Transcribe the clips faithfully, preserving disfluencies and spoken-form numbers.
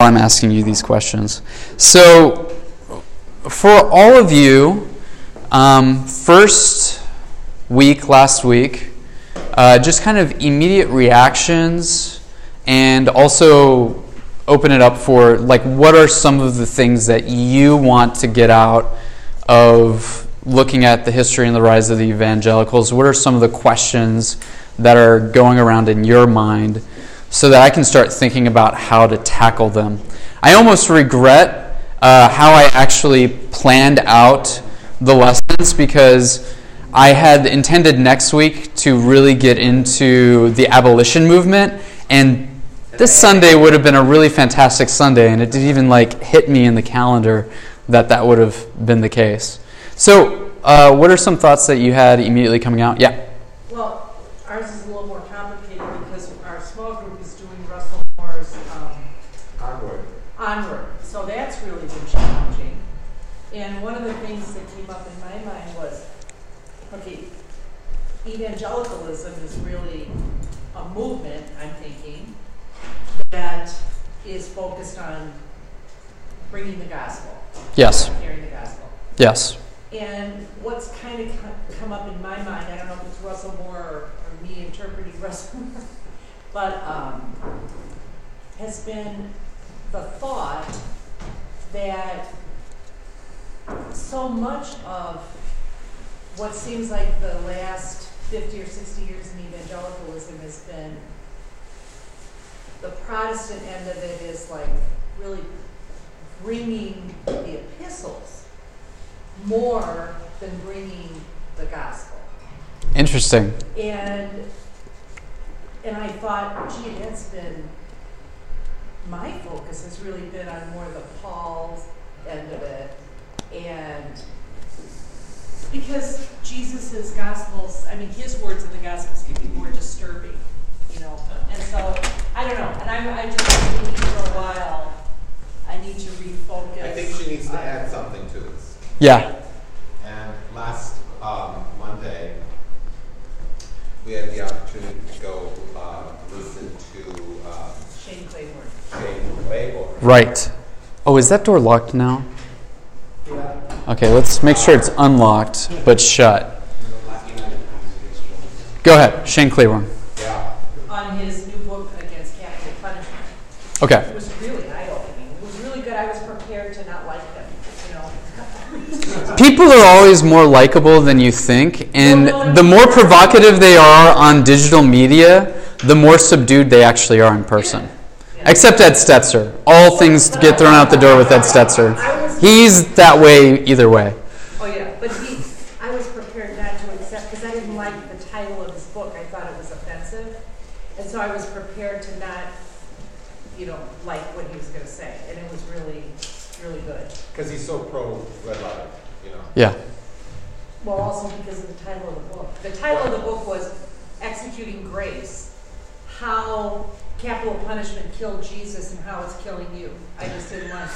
I'm asking you these questions. So, for all of you, um, first week, last week, uh, just kind of immediate reactions, and also open it up for, like, what are some of the things that you want to get out of looking at the history and the rise of the evangelicals? What are some of the questions that are going around in your mind so that I can start thinking about how to tackle them? I almost regret uh, how I actually planned out the lessons, because I had intended next week to really get into the abolition movement, and this Sunday would have been a really fantastic Sunday, and it didn't even like hit me in the calendar that that would have been the case. So, uh, what are some thoughts that you had immediately coming out? Yeah. Well, ours is a little more complicated because our small group is doing Russell Moore's um, Onward. Onward. So that's really been challenging. And one of the things that came up in my mind was, okay, evangelicalism is really a movement, I'm thinking, that is focused on bringing the gospel. Yes. Carrying the gospel. Yes. And what's kind of come up in my mind, I don't know if it's Russell Moore or, or me interpreting Russell Moore, but um, has been the thought that so much of what seems like the last fifty or sixty years in evangelicalism has been, the Protestant end of it is like really bringing the epistles more than bringing the gospel. Interesting. And and I thought, gee, that's been, my focus has really been on more the Paul's end of it. And because Jesus's gospels, I mean, his words in the gospels can be more disturbing, you know. And so, I don't know. And I'm, I just thinking for a while, I need to refocus. I think she needs to add something to this. Yeah. And last um, Monday, we had the opportunity to go uh, listen to uh, Shane Claiborne. Shane Claiborne. Right. Oh, is that door locked now? Yeah. Okay, let's make sure it's unlocked but shut. Go ahead, Shane Claiborne. Yeah. On his new book against capital punishment. Okay. It was really eye-opening. It was really good. I was prepared to not like him, you know. People are always more likable than you think, and Well, no, the more provocative they are on digital media, the more subdued they actually are in person. Yeah. Except Ed Stetzer. All things get thrown out the door with Ed Stetzer. He's that way either way. Oh yeah, but he, I was prepared not to accept, because I didn't like the title of his book. I thought it was offensive. And so I was prepared to not, you know, like what he was going to say. And it was really, really good. Because he's so pro Red Letter, you know. Yeah. Well, also because of the title of the book. The title of the book was Executing Grace, How Capital Punishment Killed Jesus and How It's Killing You. I just didn't want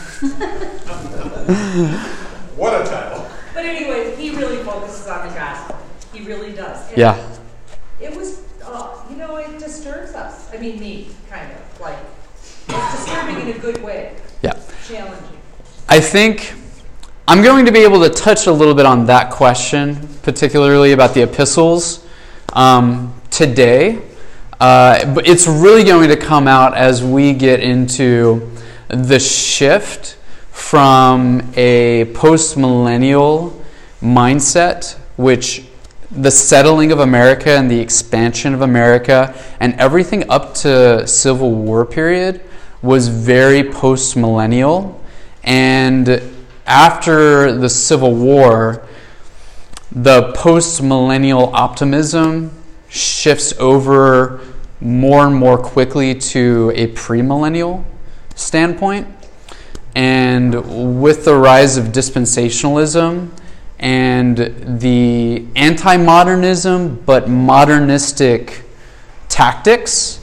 to. What a title. But anyway, he really focuses on the gospel. He really does. And Yeah. it was, uh, you know, it disturbs us. I mean, me, kind of. Like, it's disturbing in a good way. Yeah. Challenging. I think I'm going to be able to touch a little bit on that question, particularly about the epistles, um, today. Uh, but it's really going to come out as we get into the shift from a post-millennial mindset, which the settling of America and the expansion of America and everything up to Civil War period was very post-millennial. And after the Civil War, the post-millennial optimism shifts over more and more quickly to a premillennial standpoint. And with the rise of dispensationalism and the anti-modernism but modernistic tactics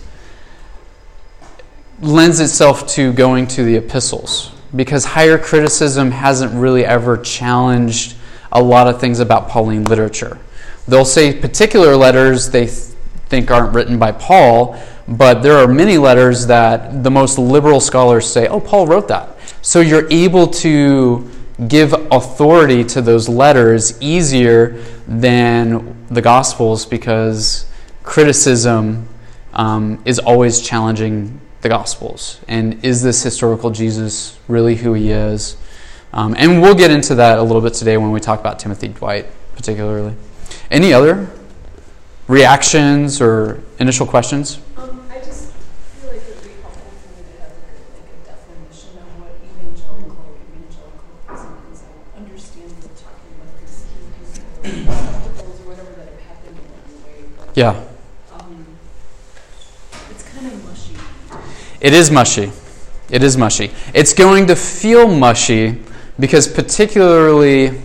lends itself to going to the epistles, because higher criticism hasn't really ever challenged a lot of things about Pauline literature. They'll say particular letters they th- think aren't written by Paul, but there are many letters that the most liberal scholars say, oh, Paul wrote that. So you're able to give authority to those letters easier than the Gospels, because criticism um, is always challenging the Gospels. And is this historical Jesus really who he is? Um, and we'll get into that a little bit today when we talk about Timothy Dwight particularly. Any other reactions or initial questions? Um, I just feel like it would be helpful for me to have like a, like a definition of what evangelical evangelicalism is. I understand we're talking about these spectacles or whatever that have happened along the way, but Yeah. um, it's kind of mushy. It is mushy. It is mushy. It's going to feel mushy because particularly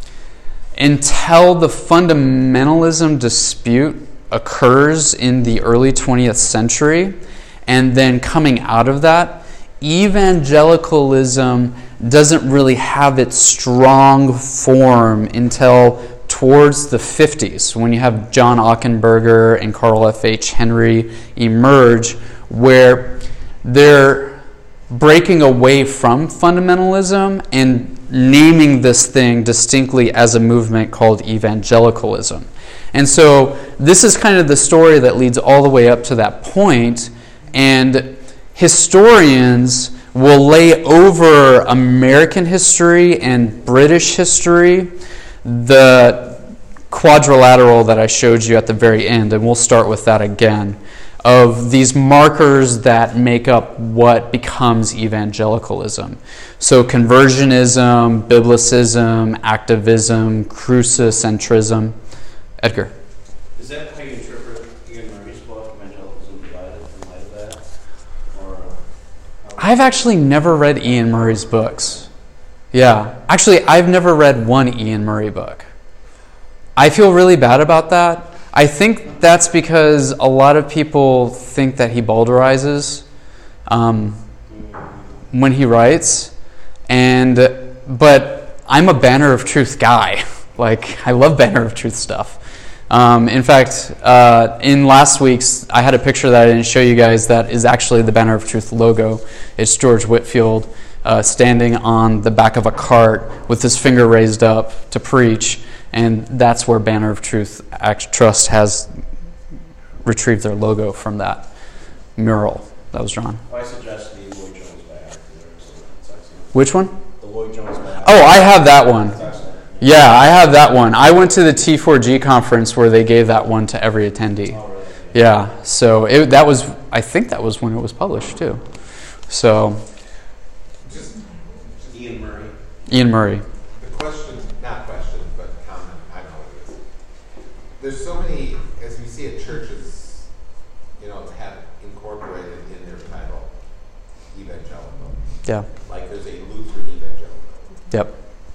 until the fundamentalism dispute occurs in the early twentieth century, and then coming out of that, evangelicalism doesn't really have its strong form until towards the fifties, when you have John Ockenberger and Carl F H Henry emerge, where they're breaking away from fundamentalism and naming this thing distinctly as a movement called evangelicalism. And so this is kind of the story that leads all the way up to that point, and historians will lay over American history and British history the quadrilateral that I showed you at the very end, and we'll start with that again, of these markers that make up what becomes evangelicalism. So conversionism, biblicism, activism, crucicentrism. Edgar. Is that how you interpret Ian Murray's book, Evangelicalism Divided, in light of that? Or how I've actually never read Ian Murray's books. Yeah. Actually, I've never read one Ian Murray book. I feel really bad about that. I think that's because a lot of people think that he bowdlerizes um, when he writes, and but I'm a Banner of Truth guy. Like, I love Banner of Truth stuff. Um, in fact, uh, in last week's, I had a picture that I didn't show you guys that is actually the Banner of Truth logo. It's George Whitefield uh, standing on the back of a cart with his finger raised up to preach. And that's where Banner of Truth Trust has retrieved their logo from that mural that was drawn. I suggest the Lloyd Jones biography there. So it's excellent. Which one? The Lloyd Jones biography. Oh, I have that one. It's excellent. Yeah, I have that one. I went to the T four G conference where they gave that one to every attendee. Oh, really? Yeah, so it, that was, I think that was when it was published too. So, Just, Ian Murray. Ian Murray. the question, not question, but comment, I know it is. There's so many, as we see at churches, you know, have incorporated in their title, evangelical. Yeah. Like there's a Lutheran evangelical. Yep.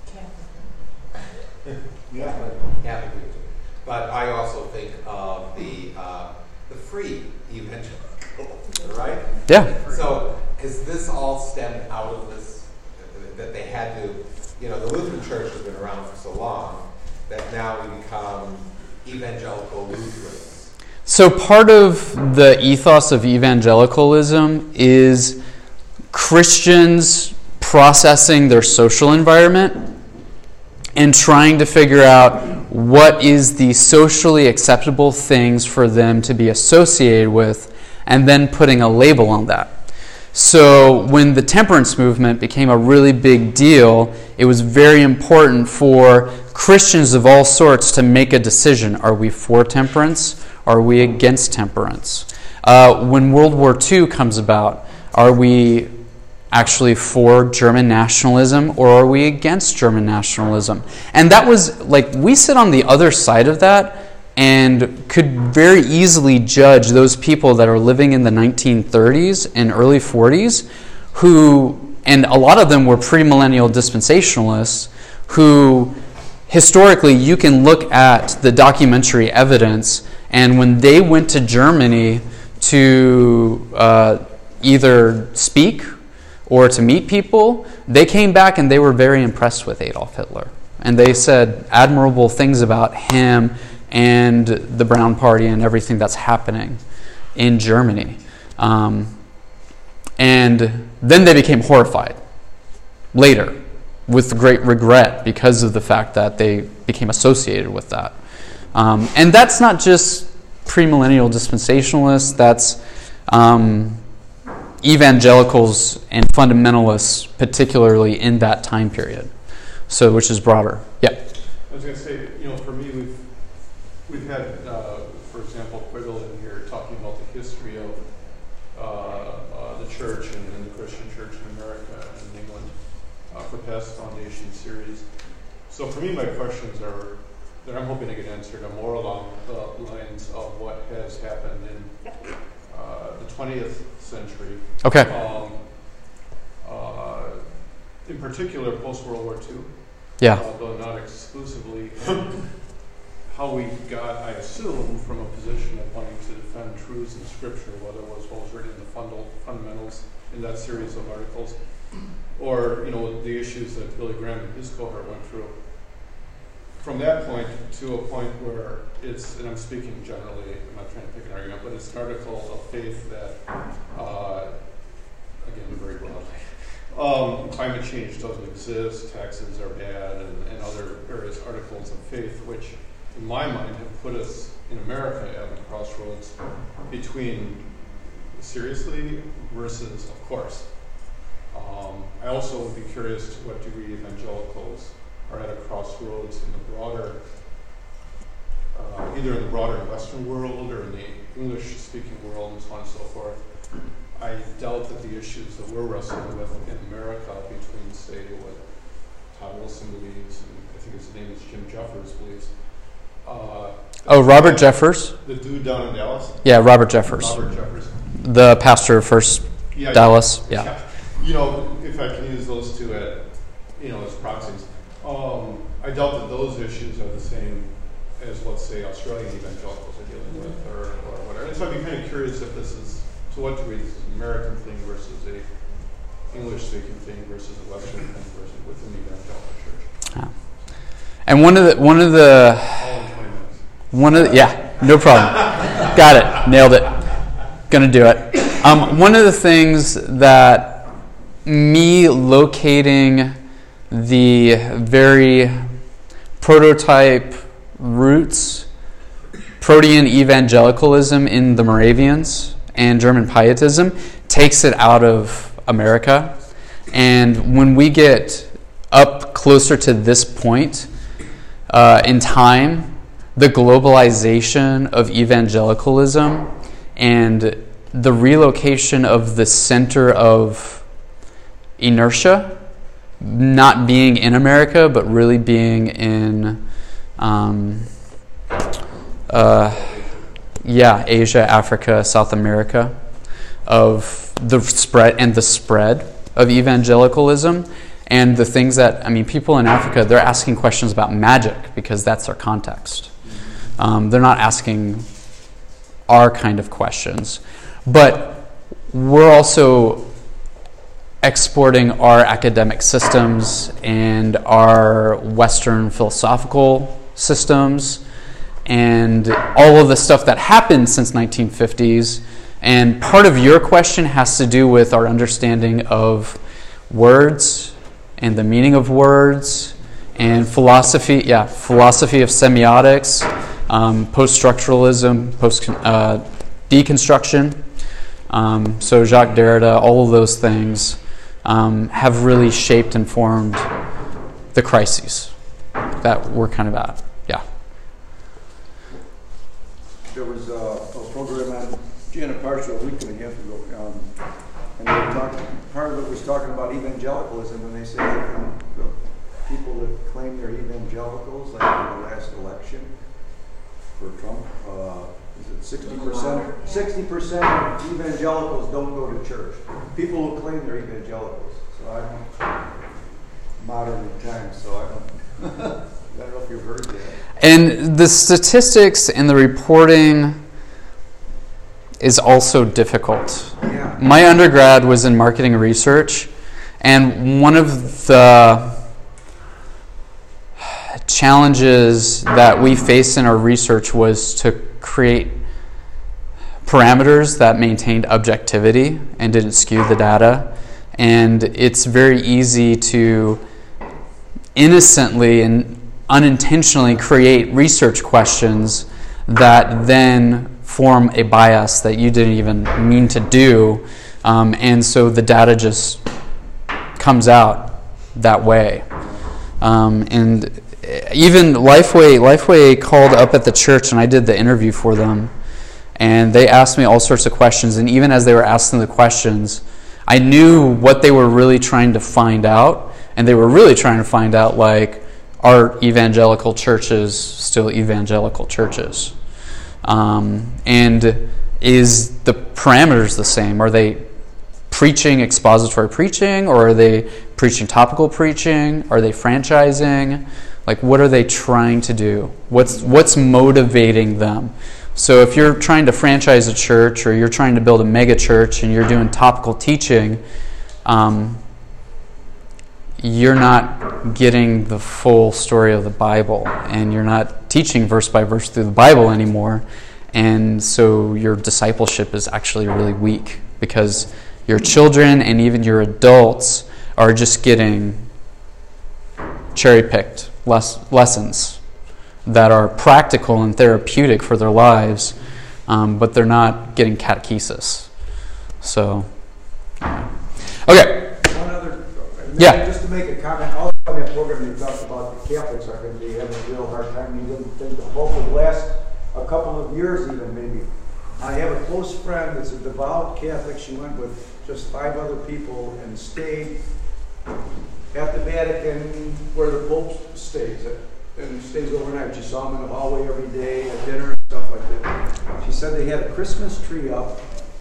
Yeah, Catholic Lutheran. But I also think of the uh, the free evangelical, right? Yeah. So is this all stemmed out of this, that they had to, you know, the Lutheran Church has been around for so long that now we become evangelical Lutherans? So part of the ethos of evangelicalism is Christians processing their social environment and trying to figure out what is the socially acceptable things for them to be associated with, and then putting a label on that. So when the temperance movement became a really big deal, it was very important for Christians of all sorts to make a decision. Are we for temperance? Are we against temperance? Uh, when World War Two comes about, are we actually for German nationalism, or are we against German nationalism? And that was, like, we sit on the other side of that and could very easily judge those people that are living in the nineteen thirties and early forties who, and a lot of them were premillennial dispensationalists, who historically you can look at the documentary evidence, and when they went to Germany to uh, either speak or to meet people, they came back and they were very impressed with Adolf Hitler. And they said admirable things about him and the Brown Party and everything that's happening in Germany. Um, and then they became horrified later with great regret because of the fact that they became associated with that. Um, and that's not just premillennial dispensationalists, that's um, evangelicals and fundamentalists, particularly in that time period. So, which is broader. Yeah. I was going to say, you know, for me, we've we've had, uh, for example, Quiggle in here talking about the history of uh, uh, the church and, and the Christian church in America and England uh, for past Foundation series. So for me, my questions are that I'm hoping to get answered are more along the lines of what has happened in uh, the twentieth century. Okay. Um, uh, in particular, post-World War Two. Yeah. Although not exclusively. How we got, I assume, from a position of wanting to defend truths in Scripture, whether it was what was written in the fundal, fundamentals in that series of articles, or, you know, the issues that Billy Graham and his cohort went through. From that point to a point where it's, and I'm speaking generally, I'm not trying to pick an argument, but it's an article of faith that, uh, again, very broadly, um, climate change doesn't exist, taxes are bad, and, and other various articles of faith, which, in my mind, have put us in America at the crossroads between seriously versus, of course. Um, I also would be curious to what degree evangelicals are at a crossroads in the broader, uh, either in the broader Western world or in the English-speaking world and so on and so forth. I doubt that the issues that we're wrestling with in America between, say, what Todd Wilson believes, and I think his name is Jim Jeffers believes. Uh, oh, Robert Jeffers? The dude down in Dallas? Yeah, Robert Jeffers. Robert Jeffers. The pastor of First yeah, Dallas. Yeah. yeah. You know, if I can use those two at, you know, as proxies. Um, I doubt that those issues are the same as, let's say, Australian evangelicals are dealing with, or, or whatever. And so I'd be kind of curious if this is, to what degree this is an American thing versus a English-speaking thing versus a Western thing versus within the evangelical church. Yeah. And one of the one of the All in twenty minutes. one of the, yeah, no problem. Got it. Nailed it. Gonna do it. Um, one of the things that me locating the very prototype roots, Protean evangelicalism in the Moravians and German Pietism takes it out of America. And when we get up closer to this point uh, in time, the globalization of evangelicalism and the relocation of the center of inertia not being in America, but really being in, um, uh, yeah, Asia, Africa, South America, of the spread and the spread of evangelicalism, and the things that, I mean, people in Africa, they're asking questions about magic because that's their context. Um, they're not asking our kind of questions. But we're also exporting our academic systems and our Western philosophical systems and all of the stuff that happened since nineteen fifties. And part of your question has to do with our understanding of words and the meaning of words and philosophy, yeah, philosophy of semiotics, um, post-structuralism, post uh, deconstruction. Um, so Jacques Derrida, all of those things um, have really shaped and formed the crises that we're kind of at. Yeah. There was a, a program on Janet Parshall a week and a half ago, um, and they were talking, part of it was talking about evangelicalism, and they said that um, the people that claim they're evangelicals, like in the last election for Trump, uh, is it sixty percent? sixty percent of evangelicals don't go to church. People who claim they're evangelicals. So I don't, modern times, so I don't, I don't know if you've heard that. And the statistics and the reporting is also difficult. Yeah. My undergrad was in marketing research, and one of the challenges that we faced in our research was to create parameters that maintained objectivity and didn't skew the data. And it's very easy to innocently and unintentionally create research questions that then form a bias that you didn't even mean to do. Um, and so the data just comes out that way. Um, and even Lifeway, Lifeway called up at the church, and I did the interview for them. And they asked me all sorts of questions. And even as they were asking the questions, I knew what they were really trying to find out. And they were really trying to find out, like, are evangelical churches still evangelical churches? Um, and is the parameters the same? Are they preaching expository preaching, or are they preaching topical preaching? Are they franchising? Like, what are they trying to do? What's what's motivating them? So if you're trying to franchise a church, or you're trying to build a mega church and you're doing topical teaching, um, you're not getting the full story of the Bible, and you're not teaching verse by verse through the Bible anymore. And so your discipleship is actually really weak, because your children and even your adults are just getting cherry-picked les- lessons that are practical and therapeutic for their lives, um, but they're not getting catechesis. So, okay. One other, Yeah. just to make a comment, also on that program you talked about, the Catholics are going to be having a real hard time. You didn't think the Pope would last a couple of years even, maybe. I have a close friend that's a devout Catholic. She went with just five other people and stayed at the Vatican where the Pope stays, and stays overnight. She saw him in the hallway every day at dinner and stuff like that. She said they had a Christmas tree up.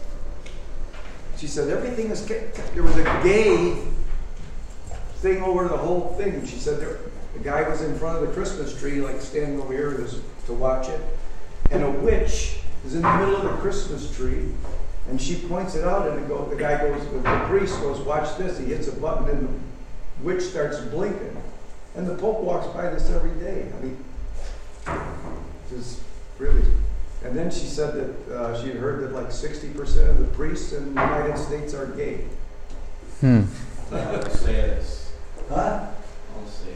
She said everything is, there was a gay thing over the whole thing. She said there, the guy was in front of the Christmas tree, like standing over here to, to watch it, and a witch is in the middle of the Christmas tree, and she points it out, and it go, the guy goes, the priest goes, watch this. He hits a button, and the witch starts blinking, and the Pope walks by this every day. I mean, just really. And then she said that uh, she had heard that like sixty percent of the priests in the United States are gay. Hmm. I'll say this. Huh? I'll say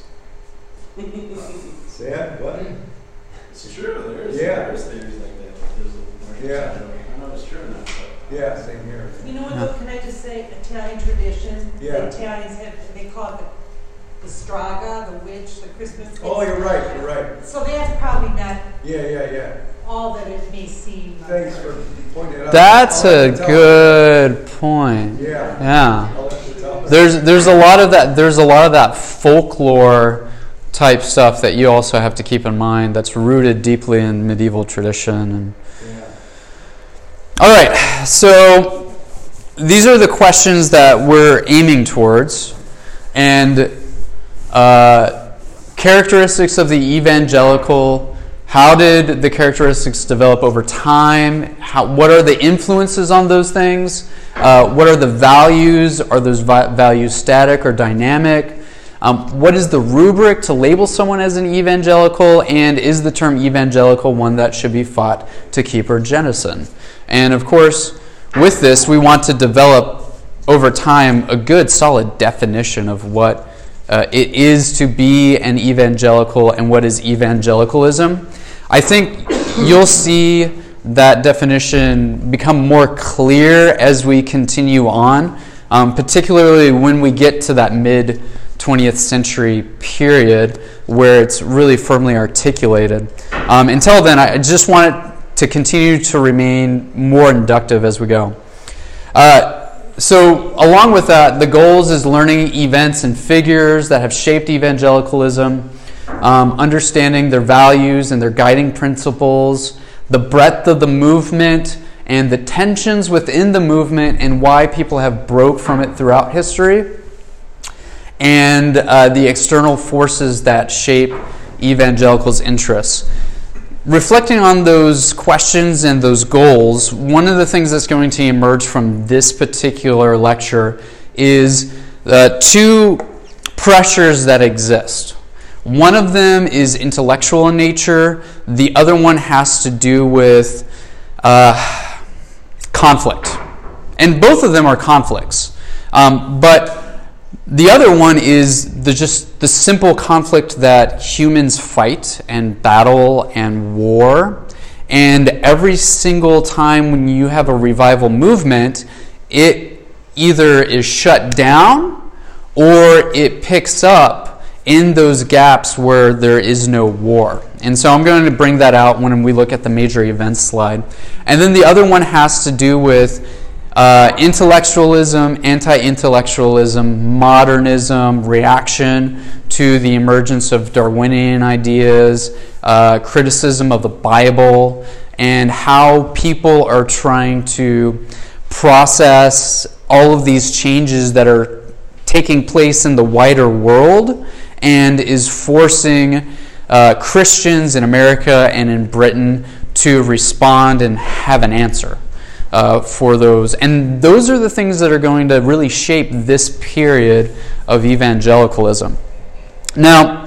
this. Sad? What? It's true. There's Yeah. there's theories like that. There's a, Yeah. I don't know if it's true or not. But Yeah, same here. You know what, though, can I just say, Italian tradition, Yeah. the Italians have, they call it the, the Straga, the witch, the Christmas. Oh, you're right, you're right. So that's probably not Yeah, yeah, yeah. all that it may seem. Thanks for pointing it out. That's I'll a let you tell good point. me. Yeah. Yeah. I'll let you tell me. There's there's a lot of that there's a lot of that folklore type stuff that you also have to keep in mind, that's rooted deeply in medieval tradition. And Yeah. all right, so these are the questions that we're aiming towards, and uh, characteristics of the evangelical. How did the characteristics develop over time? How, what are the influences on those things? Uh, what are the values? Are those vi- values static or dynamic? Um, what is the rubric to label someone as an evangelical? And is the term evangelical one that should be fought to keep or jettison? And of course, with this, we want to develop over time a good, solid definition of what Uh, it is to be an evangelical and what is evangelicalism. I think you'll see that definition become more clear as we continue on, um, particularly when we get to that mid twentieth century period where it's really firmly articulated. Um, until then, I just want it to continue to remain more inductive as we go. Uh, So, along with that, the goals is learning events and figures that have shaped evangelicalism, um, understanding their values and their guiding principles, the breadth of the movement, and the tensions within the movement and why people have broke from it throughout history, and uh, the external forces that shape evangelicals' interests. Reflecting on those questions and those goals, one of the things that's going to emerge from this particular lecture is uh, two pressures that exist. One of them is intellectual in nature. The other one has to do with uh, conflict. And both of them are conflicts. Um, but the other one is the just the simple conflict that humans fight and battle and war. And every single time when you have a revival movement, it either is shut down or it picks up in those gaps where there is no war. And so I'm going to bring that out when we look at the major events slide. And then the other one has to do with Uh, intellectualism, anti-intellectualism, modernism, reaction to the emergence of Darwinian ideas, uh, criticism of the Bible, and how people are trying to process all of these changes that are taking place in the wider world and is forcing uh, Christians in America and in Britain to respond and have an answer. Uh, for those. And those are the things that are going to really shape this period of evangelicalism. Now,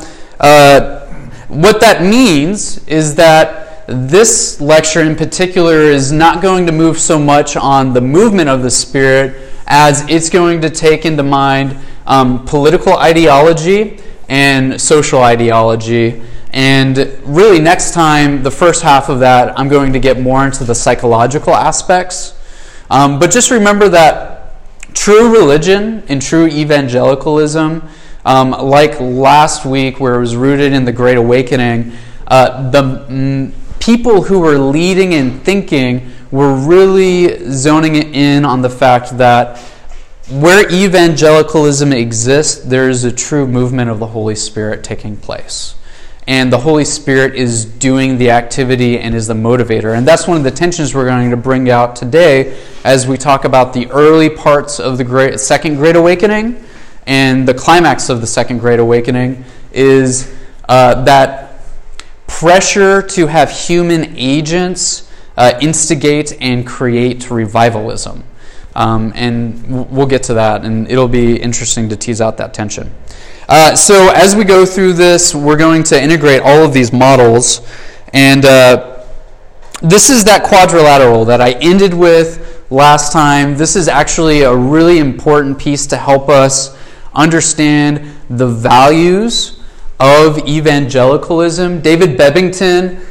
uh, what that means is that this lecture in particular is not going to move so much on the movement of the Spirit as it's going to take into mind um, political ideology and social ideology. And really next time, the first half of that, I'm going to get more into the psychological aspects. Um, but just remember that true religion and true evangelicalism, um, like last week where it was rooted in the Great Awakening, uh, the mm, people who were leading and thinking were really zoning in on the fact that where evangelicalism exists, there is a true movement of the Holy Spirit taking place. And the Holy Spirit is doing the activity and is the motivator. And that's one of the tensions we're going to bring out today as we talk about the early parts of the great, Second Great Awakening. And the climax of the Second Great Awakening is uh, that pressure to have human agents uh, instigate and create revivalism. Um, and we'll get to that, and it'll be interesting to tease out that tension. Uh, so as we go through this, we're going to integrate all of these models. And uh, this is that quadrilateral that I ended with last time. This is actually a really important piece to help us understand the values of evangelicalism. David Bebbington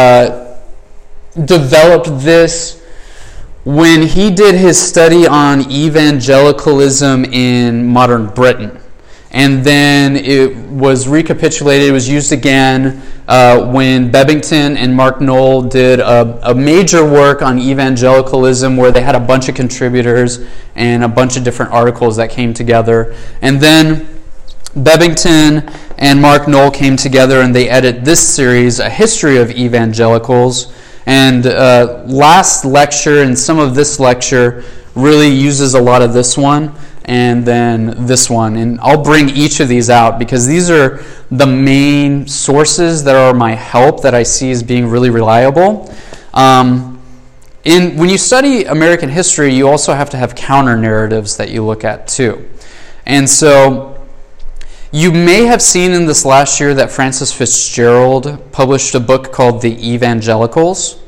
uh, developed this when he did his study on evangelicalism in modern Britain. And then it was recapitulated, it was used again uh, when Bebbington and Mark Knoll did a, a major work on evangelicalism where they had a bunch of contributors and a bunch of different articles that came together. And then Bebbington and Mark Knoll came together and they edit this series, A History of Evangelicals. And uh, last lecture and some of this lecture really uses a lot of this one. And then this one. And I'll bring each of these out because these are the main sources that are my help that I see as being really reliable. Um, in when you study American history, you also have to have counter-narratives that you look at too. And so you may have seen in this last year that Francis Fitzgerald published a book called The Evangelicals.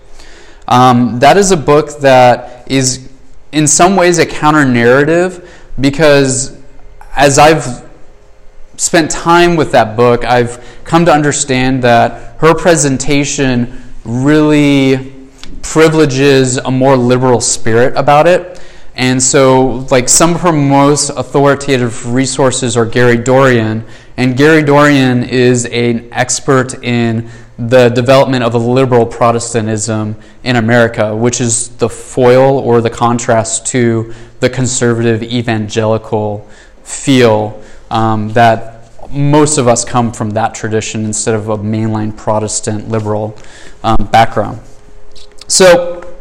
Um, that is a book that is in some ways a counter-narrative, because as I've spent time with that book, I've come to understand that her presentation really privileges a more liberal spirit about it. And so, like, some of her most authoritative resources are Gary Dorian. And Gary Dorian is an expert in the development of a liberal Protestantism in America, which is the foil or the contrast to the conservative evangelical feel um, that most of us come from that tradition instead of a mainline Protestant liberal um, background. So,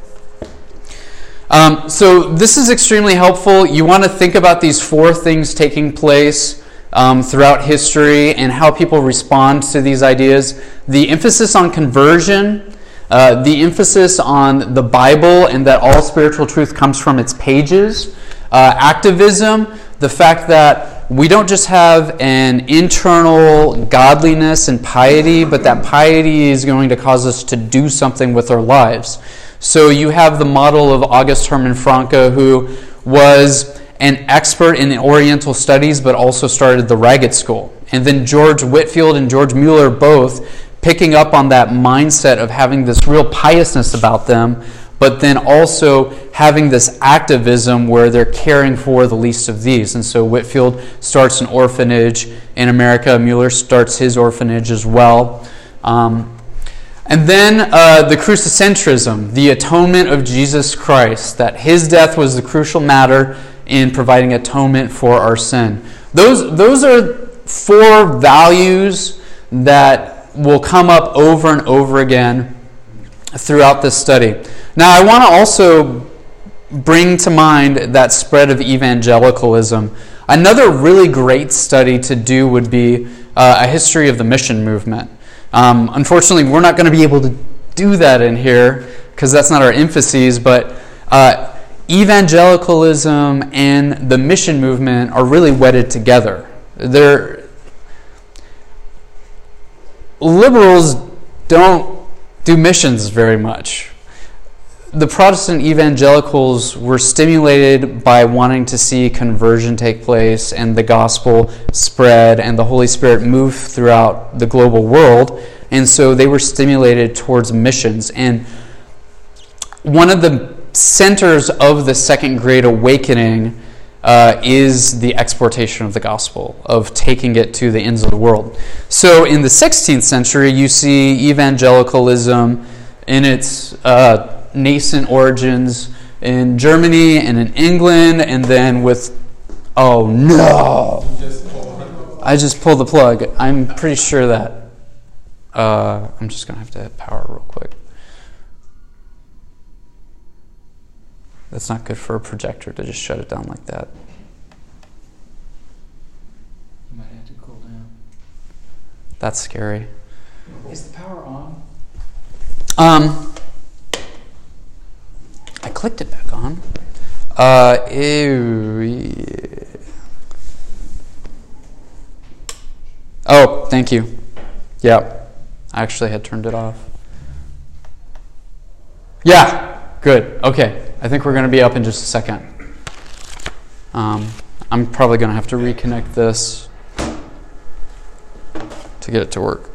um, so this is extremely helpful. You want to think about these four things taking place um, throughout history and how people respond to these ideas. The emphasis on conversion, uh, the emphasis on the Bible and that all spiritual truth comes from its pages, uh, activism, the fact that we don't just have an internal godliness and piety, but that piety is going to cause us to do something with our lives. So you have the model of August Hermann Francke, who was an expert in Oriental studies, but also started the Ragged School. And then George Whitefield and George Mueller both picking up on that mindset of having this real piousness about them, but then also having this activism where they're caring for the least of these. And so Whitefield starts an orphanage in America. Mueller starts his orphanage as well. Um, and then uh, the crucicentrism, the atonement of Jesus Christ, that his death was the crucial matter in providing atonement for our sin. Those, those are four values that will come up over and over again throughout this study. Now, I want to also bring to mind that spread of evangelicalism. Another really great study to do would be uh, a history of the mission movement. Um, unfortunately, we're not going to be able to do that in here because that's not our emphases, but uh, evangelicalism and the mission movement are really wedded together. They're, liberals don't do missions very much. The Protestant evangelicals were stimulated by wanting to see conversion take place and the gospel spread and the Holy Spirit move throughout the global world, and so they were stimulated towards missions. And one of the centers of the Second Great Awakening uh, is the exportation of the gospel, of taking it to the ends of the world. So in the sixteenth century, you see evangelicalism in its uh, nascent origins in Germany and in England, and then with, oh no, I just pulled the plug. I'm pretty sure that, uh, I'm just going to have to hit power real quick. That's not good for a projector to just shut it down like that. You might have to cool down. That's scary. Is the power on? Um, I clicked it back on. Uh, ew, yeah. Oh, thank you. Yeah, I actually had turned it off. Yeah, good. Okay. I think we're going to be up in just a second. Um, I'm probably going to have to reconnect this to get it to work.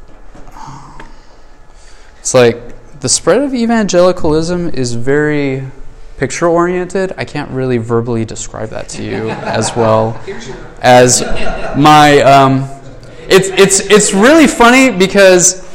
It's like the spread of evangelicalism is very picture-oriented. I can't really verbally describe that to you as well as my... Um, it's it's it's really funny because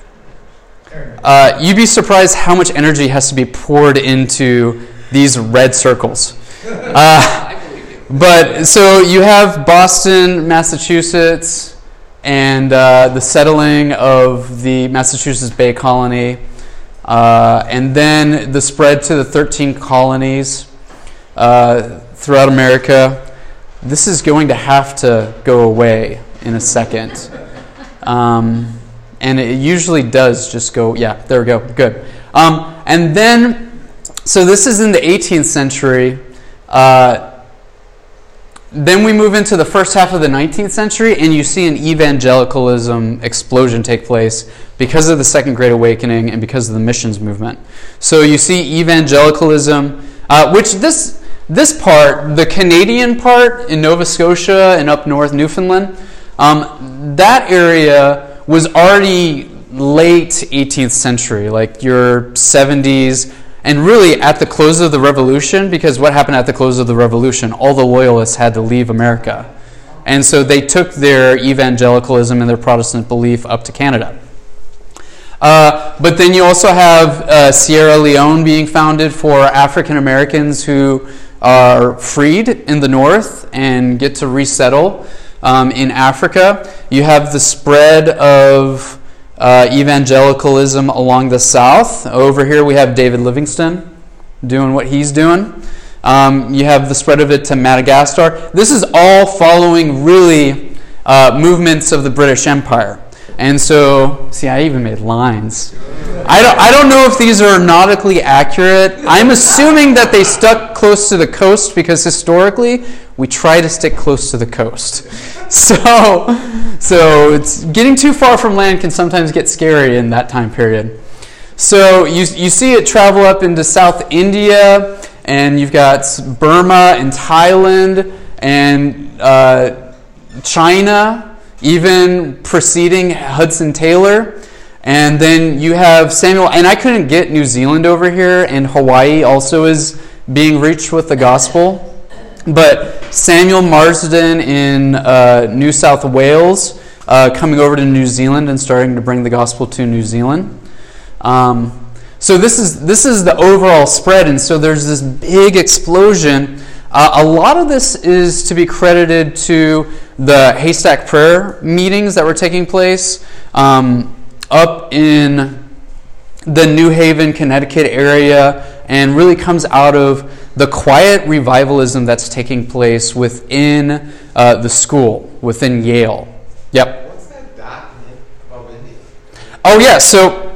uh, you'd be surprised how much energy has to be poured into these red circles. Uh, but so you have Boston, Massachusetts, and uh, the settling of the Massachusetts Bay Colony, uh, and then the spread to the thirteen colonies uh, throughout America. This is going to have to go away in a second. Um, and it usually does just go, yeah, there we go, good. Um, and then So this is in the eighteenth century. Uh, then we move into the first half of the nineteenth century, and you see an evangelicalism explosion take place because of the Second Great Awakening and because of the missions movement. So you see evangelicalism, uh, which this this part, the Canadian part in Nova Scotia and up north Newfoundland, um, that area was already late eighteenth century, like your seventies. And really at the close of the Revolution, because what happened at the close of the Revolution? All the Loyalists had to leave America. And so they took their evangelicalism and their Protestant belief up to Canada. Uh, but then you also have uh, Sierra Leone being founded for African Americans who are freed in the north and get to resettle um, in Africa. You have the spread of Uh, evangelicalism along the south. Over here we have David Livingstone doing what he's doing. Um, you have the spread of it to Madagascar. This is all following really uh, movements of the British Empire. And so, see, I even made lines. I don't, I don't know if these are nautically accurate. I'm assuming that they stuck close to the coast because historically we try to stick close to the coast. So, so it's getting too far from land can sometimes get scary in that time period. So you, you see it travel up into South India, and you've got Burma and Thailand and uh, China, even preceding Hudson Taylor. And then you have Samuel, and I couldn't get New Zealand over here, and Hawaii also is being reached with the gospel. But Samuel Marsden in uh, New South Wales uh, coming over to New Zealand and starting to bring the gospel to New Zealand. Um, so this is this is the overall spread, and so there's this big explosion. Uh, a lot of this is to be credited to the Haystack Prayer meetings that were taking place um, up in the New Haven, Connecticut area, and really comes out of the quiet revivalism that's taking place within uh, the school, within Yale. Yep. What's that document about India? Oh, yeah, so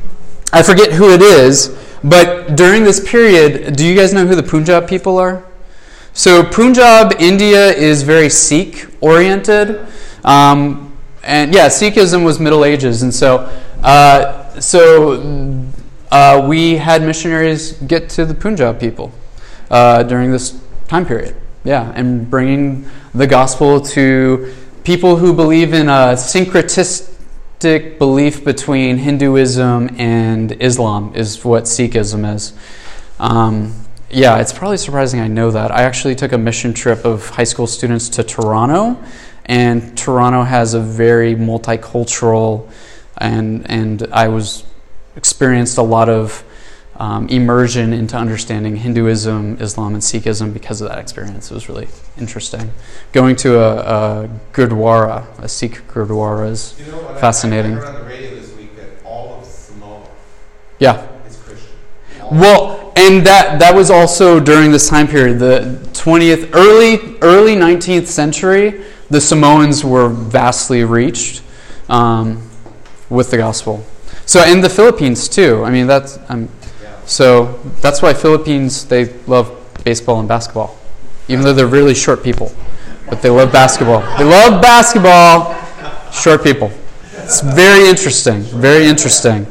I forget who it is, but during this period, do you guys know who the Punjab people are? So Punjab, India is very Sikh-oriented. Um, and yeah, Sikhism was Middle Ages. And so uh, so uh, we had missionaries get to the Punjab people uh, during this time period. Yeah, and bringing the gospel to people who believe in a syncretistic belief between Hinduism and Islam is what Sikhism is. Um, yeah, it's probably surprising I know that. I actually took a mission trip of high school students to Toronto, and Toronto has a very multicultural, and and I was experienced a lot of um, immersion into understanding Hinduism, Islam, and Sikhism because of that experience. It was really interesting. Going to a, a Gurdwara, a Sikh Gurdwara is You know what? fascinating. I, I heard on the radio this week that all of Samoa Yeah. is Christian. All Well, and that that was also during this time period, the twentieth, early early nineteenth century. The Samoans were vastly reached um, with the gospel. So in the Philippines too. I mean that's um, yeah. so that's why Philippines, they love baseball and basketball, even though they're really short people, but they love basketball. They love basketball. Short people. It's very interesting. Very interesting.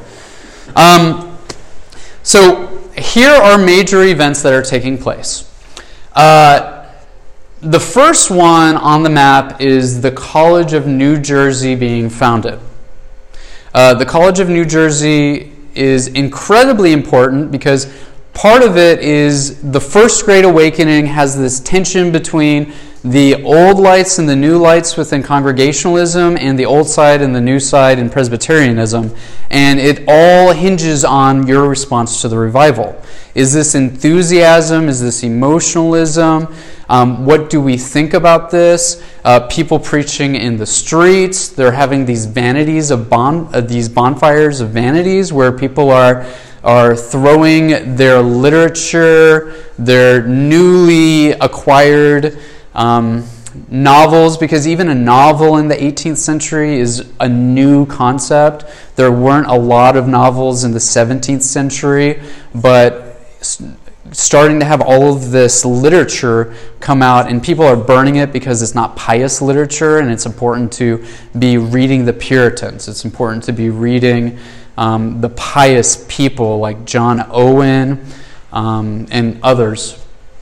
Um, so here are major events that are taking place. Uh, the first one on the map is the College of New Jersey being founded. Uh, the College of New Jersey is incredibly important because part of it is the First Great Awakening has this tension between the old lights and the new lights within Congregationalism and the old side and the new side in Presbyterianism. And it all hinges on your response to the revival. Is this enthusiasm? Is this emotionalism? Um, what do we think about this? Uh, people preaching in the streets. They're having these vanities of bon- uh, these bonfires of vanities where people are are throwing their literature, their newly acquired um, novels, because even a novel in the eighteenth century is a new concept. There weren't a lot of novels in the seventeenth century, but starting to have all of this literature come out, and people are burning it because it's not pious literature, and it's important to be reading the Puritans. It's important to be reading um, the pious people like John Owen um, and others.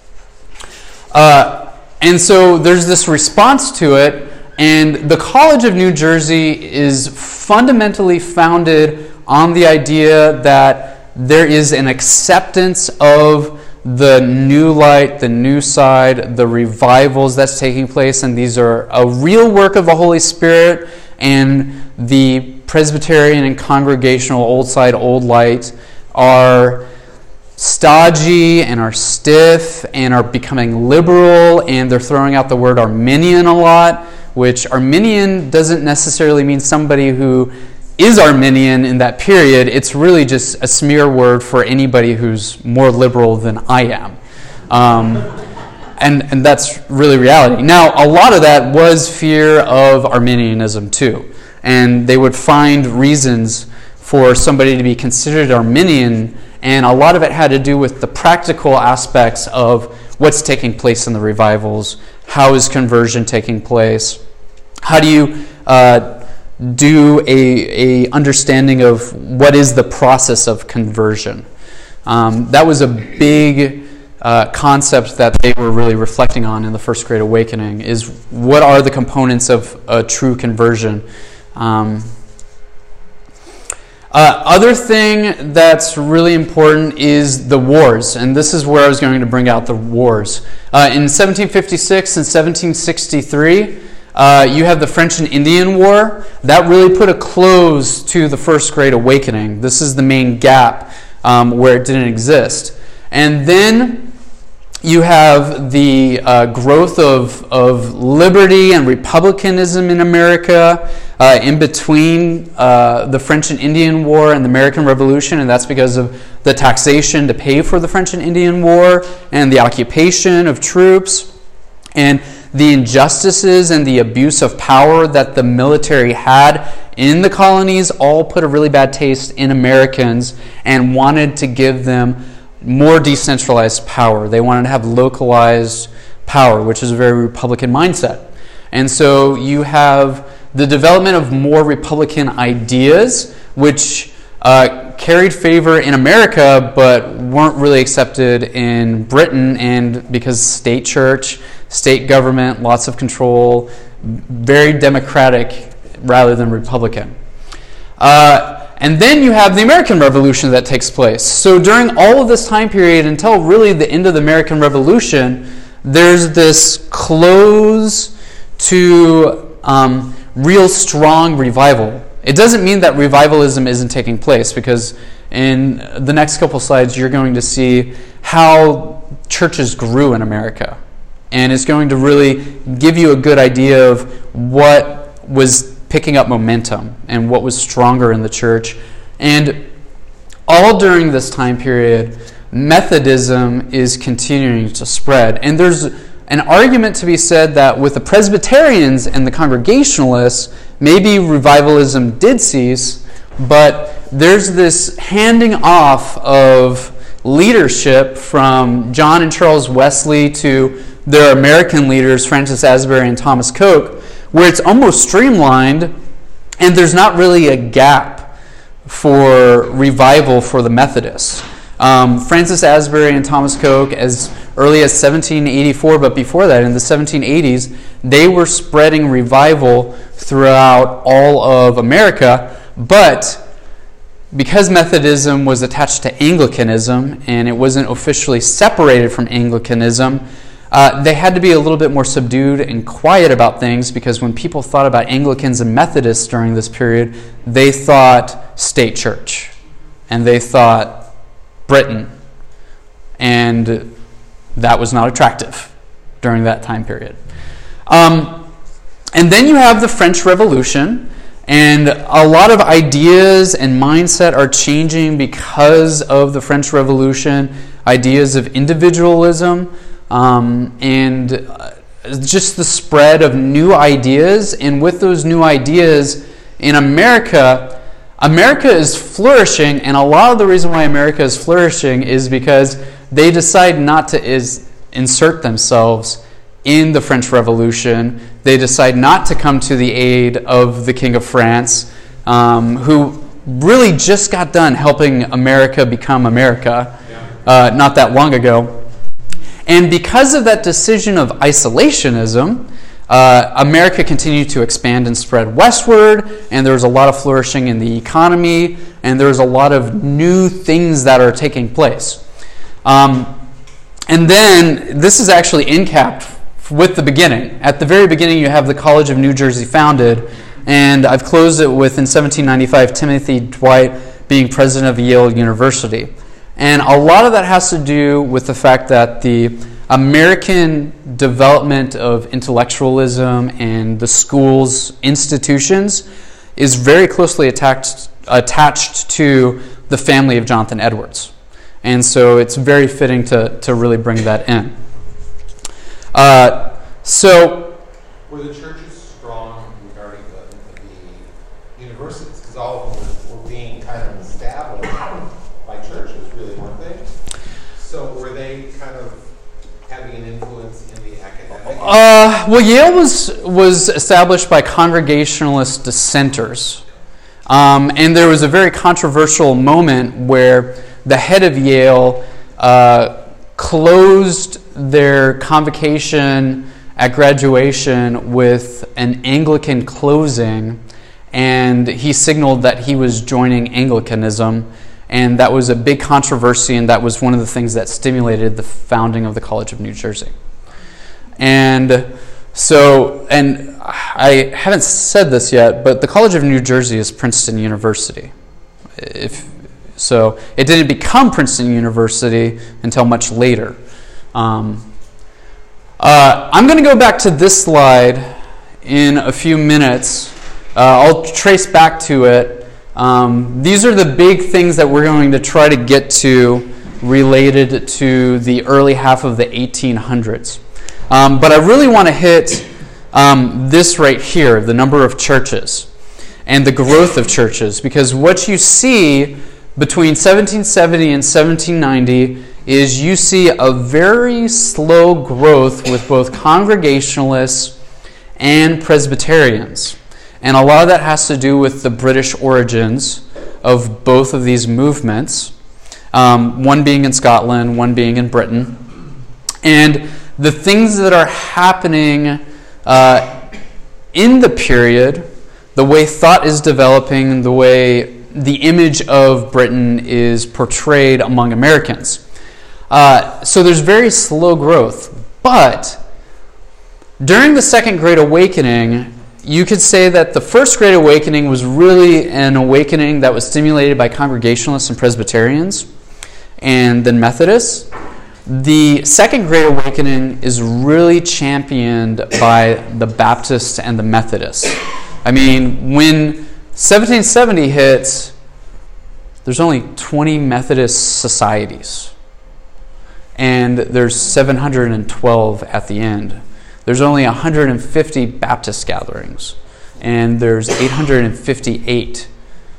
Uh, and so there's this response to it, and the College of New Jersey is fundamentally founded on the idea that there is an acceptance of the new light, the new side, the revivals that's taking place, and these are a real work of the Holy Spirit, and the Presbyterian and Congregational old side, old light are stodgy and are stiff and are becoming liberal, and they're throwing out the word Arminian a lot, which Arminian doesn't necessarily mean somebody who is Arminian in that period. It's really just a smear word for anybody who's more liberal than I am. Um, and, and that's really reality. Now, a lot of that was fear of Arminianism too. And they would find reasons for somebody to be considered Arminian, and a lot of it had to do with the practical aspects of what's taking place in the revivals. How is conversion taking place? How do you uh, do a, a understanding of what is the process of conversion? Um, that was a big uh, concept that they were really reflecting on in the First Great Awakening, is what are the components of a true conversion? Um, uh, other thing that's really important is the wars, and this is where I was going to bring out the wars. Uh, in seventeen fifty-six and seventeen sixty-three, uh, you have the French and Indian War. That really put a close to the First Great Awakening. This is the main gap um, where it didn't exist. And then you have the uh, growth of, of liberty and republicanism in America uh, in between uh, the French and Indian War and the American Revolution, and that's because of the taxation to pay for the French and Indian War and the occupation of troops and the injustices and the abuse of power that the military had in the colonies all put a really bad taste in Americans and wanted to give them more decentralized power. They wanted to have localized power, which is a very Republican mindset. And so you have the development of more Republican ideas, which uh, carried favor in America, but weren't really accepted in Britain, and because state church, state government, lots of control, very democratic rather than Republican. Uh, And then you have the American Revolution that takes place. So during all of this time period, until really the end of the American Revolution, there's this close to um, real strong revival. It doesn't mean that revivalism isn't taking place, because in the next couple slides, you're going to see how churches grew in America. And it's going to really give you a good idea of what was picking up momentum and what was stronger in the church. And all during this time period, Methodism is continuing to spread. And there's an argument to be said that with the Presbyterians and the Congregationalists, maybe revivalism did cease, but there's this handing off of leadership from John and Charles Wesley to their American leaders, Francis Asbury and Thomas Coke, where it's almost streamlined, and there's not really a gap for revival for the Methodists. Um, Francis Asbury and Thomas Coke, as early as seventeen eighty-four, but before that, in the seventeen eighties, they were spreading revival throughout all of America, but because Methodism was attached to Anglicanism, and it wasn't officially separated from Anglicanism, Uh, they had to be a little bit more subdued and quiet about things, because when people thought about Anglicans and Methodists during this period, they thought state church, and they thought Britain, and that was not attractive during that time period. Um, and then you have the French Revolution, and a lot of ideas and mindset are changing because of the French Revolution, ideas of individualism, Um, and just the spread of new ideas. And with those new ideas in America, America is flourishing, and a lot of the reason why America is flourishing is because they decide not to is insert themselves in the French Revolution. They decide not to come to the aid of the King of France, um, who really just got done helping America become America uh, not that long ago. And because of that decision of isolationism, uh, America continued to expand and spread westward, and there was a lot of flourishing in the economy, and there was a lot of new things that are taking place. Um, and then, this is actually incapped with the beginning. At the very beginning, you have the College of New Jersey founded, and I've closed it with, in seventeen ninety-five, Timothy Dwight being president of Yale University. And a lot of that has to do with the fact that the American development of intellectualism and the schools, institutions, is very closely attached, attached to the family of Jonathan Edwards. And so it's very fitting to, to really bring that in. Uh, so... Were the churches strong regarding the, the universities, because all of them were, were being kind of established by churches, really, weren't they? So were they kind of having an influence in the academic? Uh, well, Yale was was established by Congregationalist dissenters, um, and there was a very controversial moment where the head of Yale uh, closed their convocation at graduation with an Anglican closing, and he signaled that he was joining Anglicanism, and that was a big controversy, and that was one of the things that stimulated the founding of the College of New Jersey. And so, and I haven't said this yet, but the College of New Jersey is Princeton University. If so, it didn't become Princeton University until much later. Um, uh, I'm going to go back to this slide in a few minutes. Uh, I'll trace back to it. Um, these are the big things that we're going to try to get to related to the early half of the eighteen hundreds. Um, but I really want to hit um, this right here, the number of churches and the growth of churches, because what you see between seventeen seventy and seventeen ninety is you see a very slow growth with both Congregationalists and Presbyterians. And a lot of that has to do with the British origins of both of these movements, um, one being in Scotland, one being in Britain. And the things that are happening uh, in the period, the way thought is developing, the way the image of Britain is portrayed among Americans. Uh, so there's very slow growth. But during the Second Great Awakening, you could say that the First Great Awakening was really an awakening that was stimulated by Congregationalists and Presbyterians and then Methodists. The Second Great Awakening is really championed by the Baptists and the Methodists. I mean, when seventeen seventy hits, there's only twenty Methodist societies. And there's seven hundred twelve at the end. There's only one hundred fifty Baptist gatherings. And there's eight hundred fifty-eight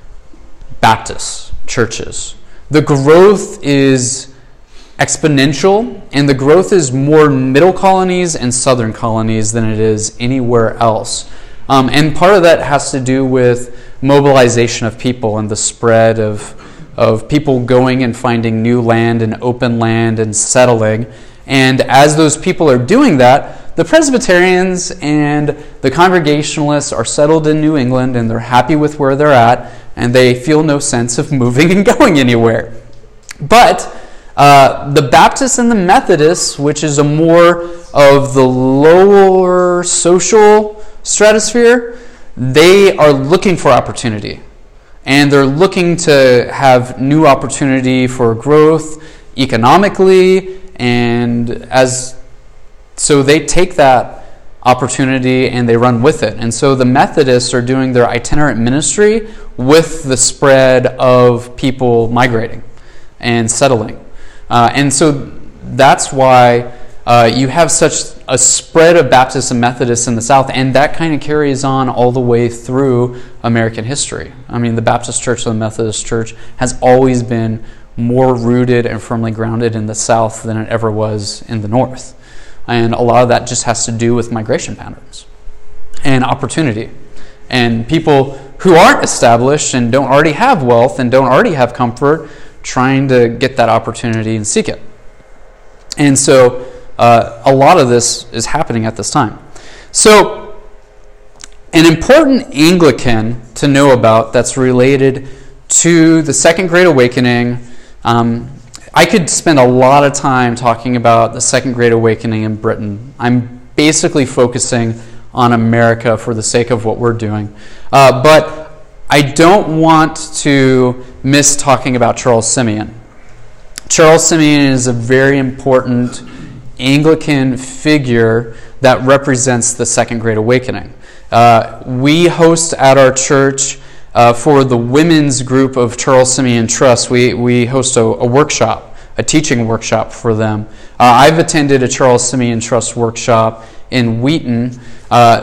Baptist churches. The growth is exponential, and the growth is more middle colonies and southern colonies than it is anywhere else. Um, and part of that has to do with mobilization of people and the spread of, of people going and finding new land and open land and settling. And as those people are doing that, the Presbyterians and the Congregationalists are settled in New England, and they're happy with where they're at, and they feel no sense of moving and going anywhere. But Uh, the Baptists and the Methodists, which is a more of the lower social stratosphere, they are looking for opportunity. And they're looking to have new opportunity for growth economically, and as so they take that opportunity and they run with it. And so the Methodists are doing their itinerant ministry with the spread of people migrating and settling. Uh, and so that's why uh, you have such a spread of Baptists and Methodists in the South, and that kind of carries on all the way through American history. I mean, the Baptist Church and the Methodist Church has always been more rooted and firmly grounded in the South than it ever was in the North. And a lot of that just has to do with migration patterns and opportunity. And people who aren't established and don't already have wealth and don't already have comfort trying to get that opportunity and seek it. And so uh, a lot of this is happening at this time. So an important Anglican to know about that's related to the Second Great Awakening, um, I could spend a lot of time talking about the Second Great Awakening in Britain. I'm basically focusing on America for the sake of what we're doing. Uh, but I don't want to miss talking about Charles Simeon. Charles Simeon is a very important Anglican figure that represents the Second Great Awakening. Uh, we host at our church uh, for the women's group of Charles Simeon Trust, we, we host a, a workshop, a teaching workshop for them. Uh, I've attended a Charles Simeon Trust workshop in Wheaton. Uh,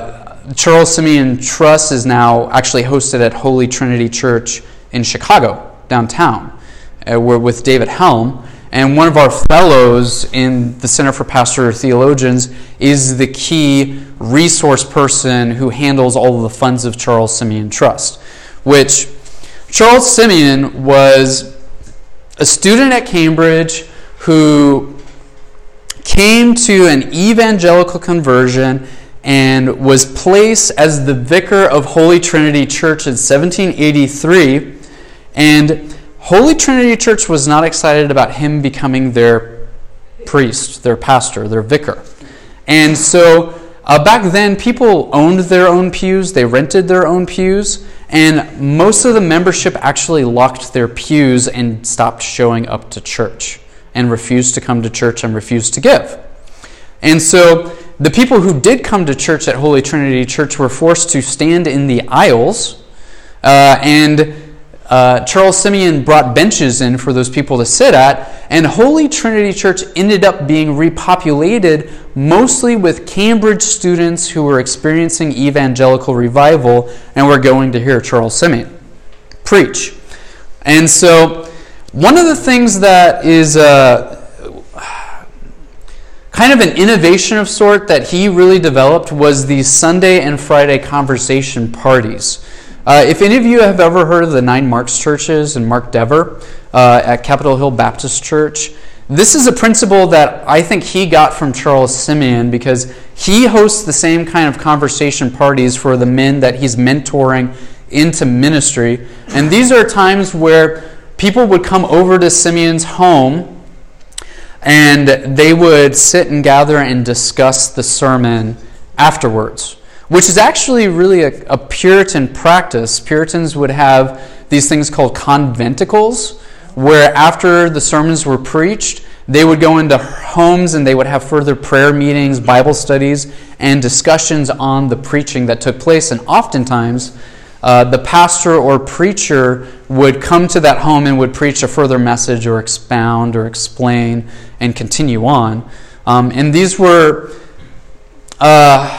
Charles Simeon Trust is now actually hosted at Holy Trinity Church in Chicago, downtown. Uh, we're with David Helm. And one of our fellows in the Center for Pastoral Theologians is the key resource person who handles all of the funds of Charles Simeon Trust, which Charles Simeon was a student at Cambridge who came to an evangelical conversion and was placed as the vicar of Holy Trinity Church in seventeen eighty-three. And Holy Trinity Church was not excited about him becoming their priest, their pastor, their vicar. And so uh, back then, people owned their own pews, they rented their own pews, and most of the membership actually locked their pews and stopped showing up to church and refused to come to church and refused to give. And so the people who did come to church at Holy Trinity Church were forced to stand in the aisles, uh, and Uh, Charles Simeon brought benches in for those people to sit at, and Holy Trinity Church ended up being repopulated mostly with Cambridge students who were experiencing evangelical revival and were going to hear Charles Simeon preach. And so one of the things that is uh, kind of an innovation of sort that he really developed was these Sunday and Friday conversation parties. Uh, if any of you have ever heard of the Nine Marks churches and Mark Dever uh, at Capitol Hill Baptist Church, this is a principle that I think he got from Charles Simeon, because he hosts the same kind of conversation parties for the men that he's mentoring into ministry. And these are times where people would come over to Simeon's home and they would sit and gather and discuss the sermon afterwards, which is actually really a, a Puritan practice. Puritans would have these things called conventicles, where after the sermons were preached, they would go into homes and they would have further prayer meetings, Bible studies, and discussions on the preaching that took place. And oftentimes, uh, the pastor or preacher would come to that home and would preach a further message or expound or explain and continue on. Um, and these were... Uh,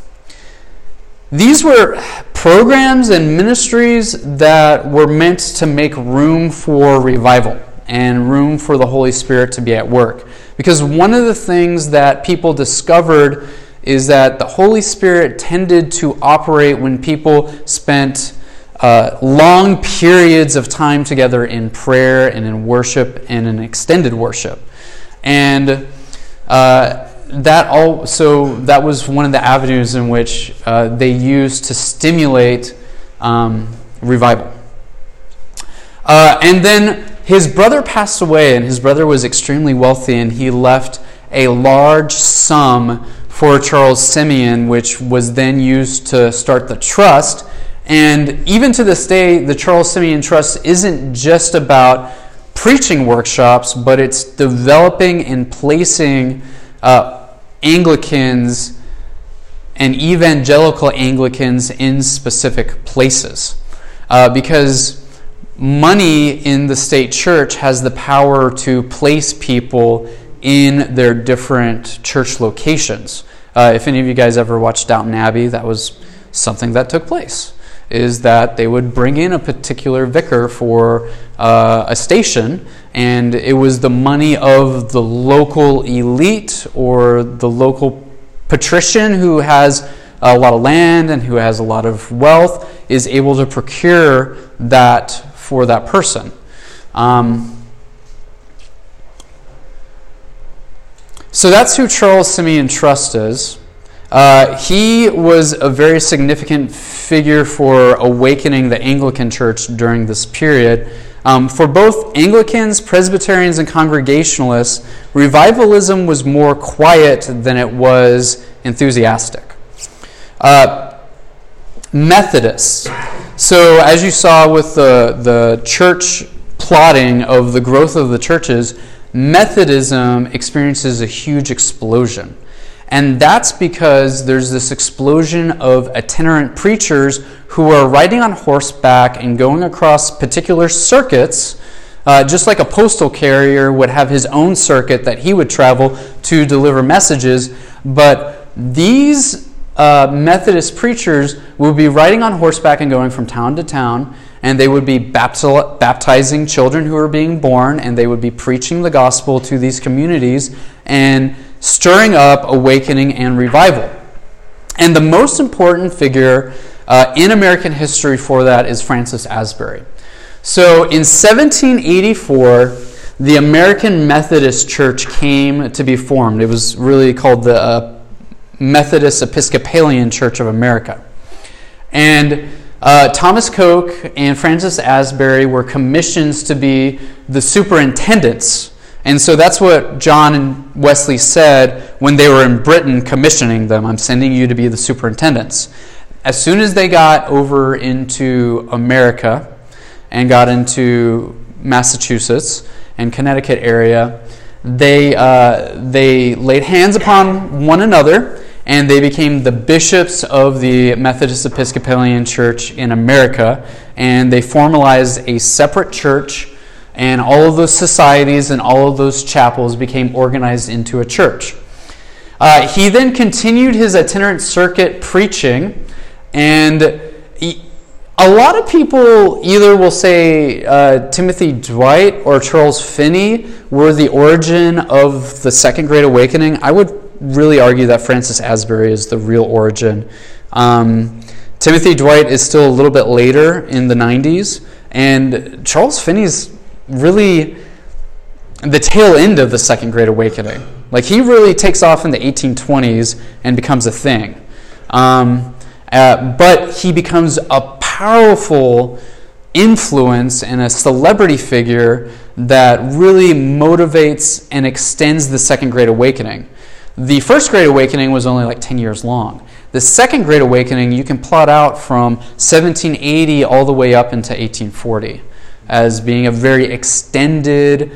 These were programs and ministries that were meant to make room for revival and room for the Holy Spirit to be at work. Because one of the things that people discovered is that the Holy Spirit tended to operate when people spent uh, long periods of time together in prayer and in worship and in extended worship. And uh, That also that was one of the avenues in which uh, they used to stimulate um, revival. Uh, and then his brother passed away, and his brother was extremely wealthy, and he left a large sum for Charles Simeon, which was then used to start the trust. And even to this day, the Charles Simeon Trust isn't just about preaching workshops, but it's developing and placing uh, Anglicans and evangelical Anglicans in specific places. Uh, because money in the state church has the power to place people in their different church locations. Uh, if any of you guys ever watched Downton Abbey, that was something that took place. Is that they would bring in a particular vicar for uh, a station, and it was the money of the local elite or the local patrician who has a lot of land and who has a lot of wealth is able to procure that for that person. Um, so that's who Charles Simeon Trust is. Uh, he was a very significant figure for awakening the Anglican Church during this period. Um, for both Anglicans, Presbyterians, and Congregationalists, revivalism was more quiet than it was enthusiastic. Uh, Methodists. So as you saw with the, the church plotting of the growth of the churches, Methodism experiences a huge explosion. And that's because there's this explosion of itinerant preachers who are riding on horseback and going across particular circuits, uh, just like a postal carrier would have his own circuit that he would travel to deliver messages. But these uh, Methodist preachers would be riding on horseback and going from town to town, and they would be bapti- baptizing children who were being born, and they would be preaching the gospel to these communities and stirring up awakening and revival. And the most important figure uh, in American history for that is Francis Asbury. So in seventeen eighty-four, the American Methodist Church came to be formed. It was really called the uh, Methodist Episcopalian Church of America. And uh, Thomas Coke and Francis Asbury were commissioned to be the superintendents. And so that's what John and Wesley said when they were in Britain commissioning them. I'm sending you to be the superintendents. As soon as they got over into America and got into Massachusetts and Connecticut area, they uh, they laid hands upon one another, and they became the bishops of the Methodist Episcopalian Church in America, and they formalized a separate church, and all of those societies and all of those chapels became organized into a church. Uh, he then continued his itinerant circuit preaching, and he, a lot of people either will say uh, Timothy Dwight or Charles Finney were the origin of the Second Great Awakening. I would really argue that Francis Asbury is the real origin. Um, Timothy Dwight is still a little bit later in the nineties, and Charles Finney's really the tail end of the Second Great Awakening. Like, he really takes off in the eighteen twenties and becomes a thing. Um, uh, but he becomes a powerful influence and a celebrity figure that really motivates and extends the Second Great Awakening. The First Great Awakening was only like ten years long. The Second Great Awakening you can plot out from seventeen eighty all the way up into eighteen forty as being a very extended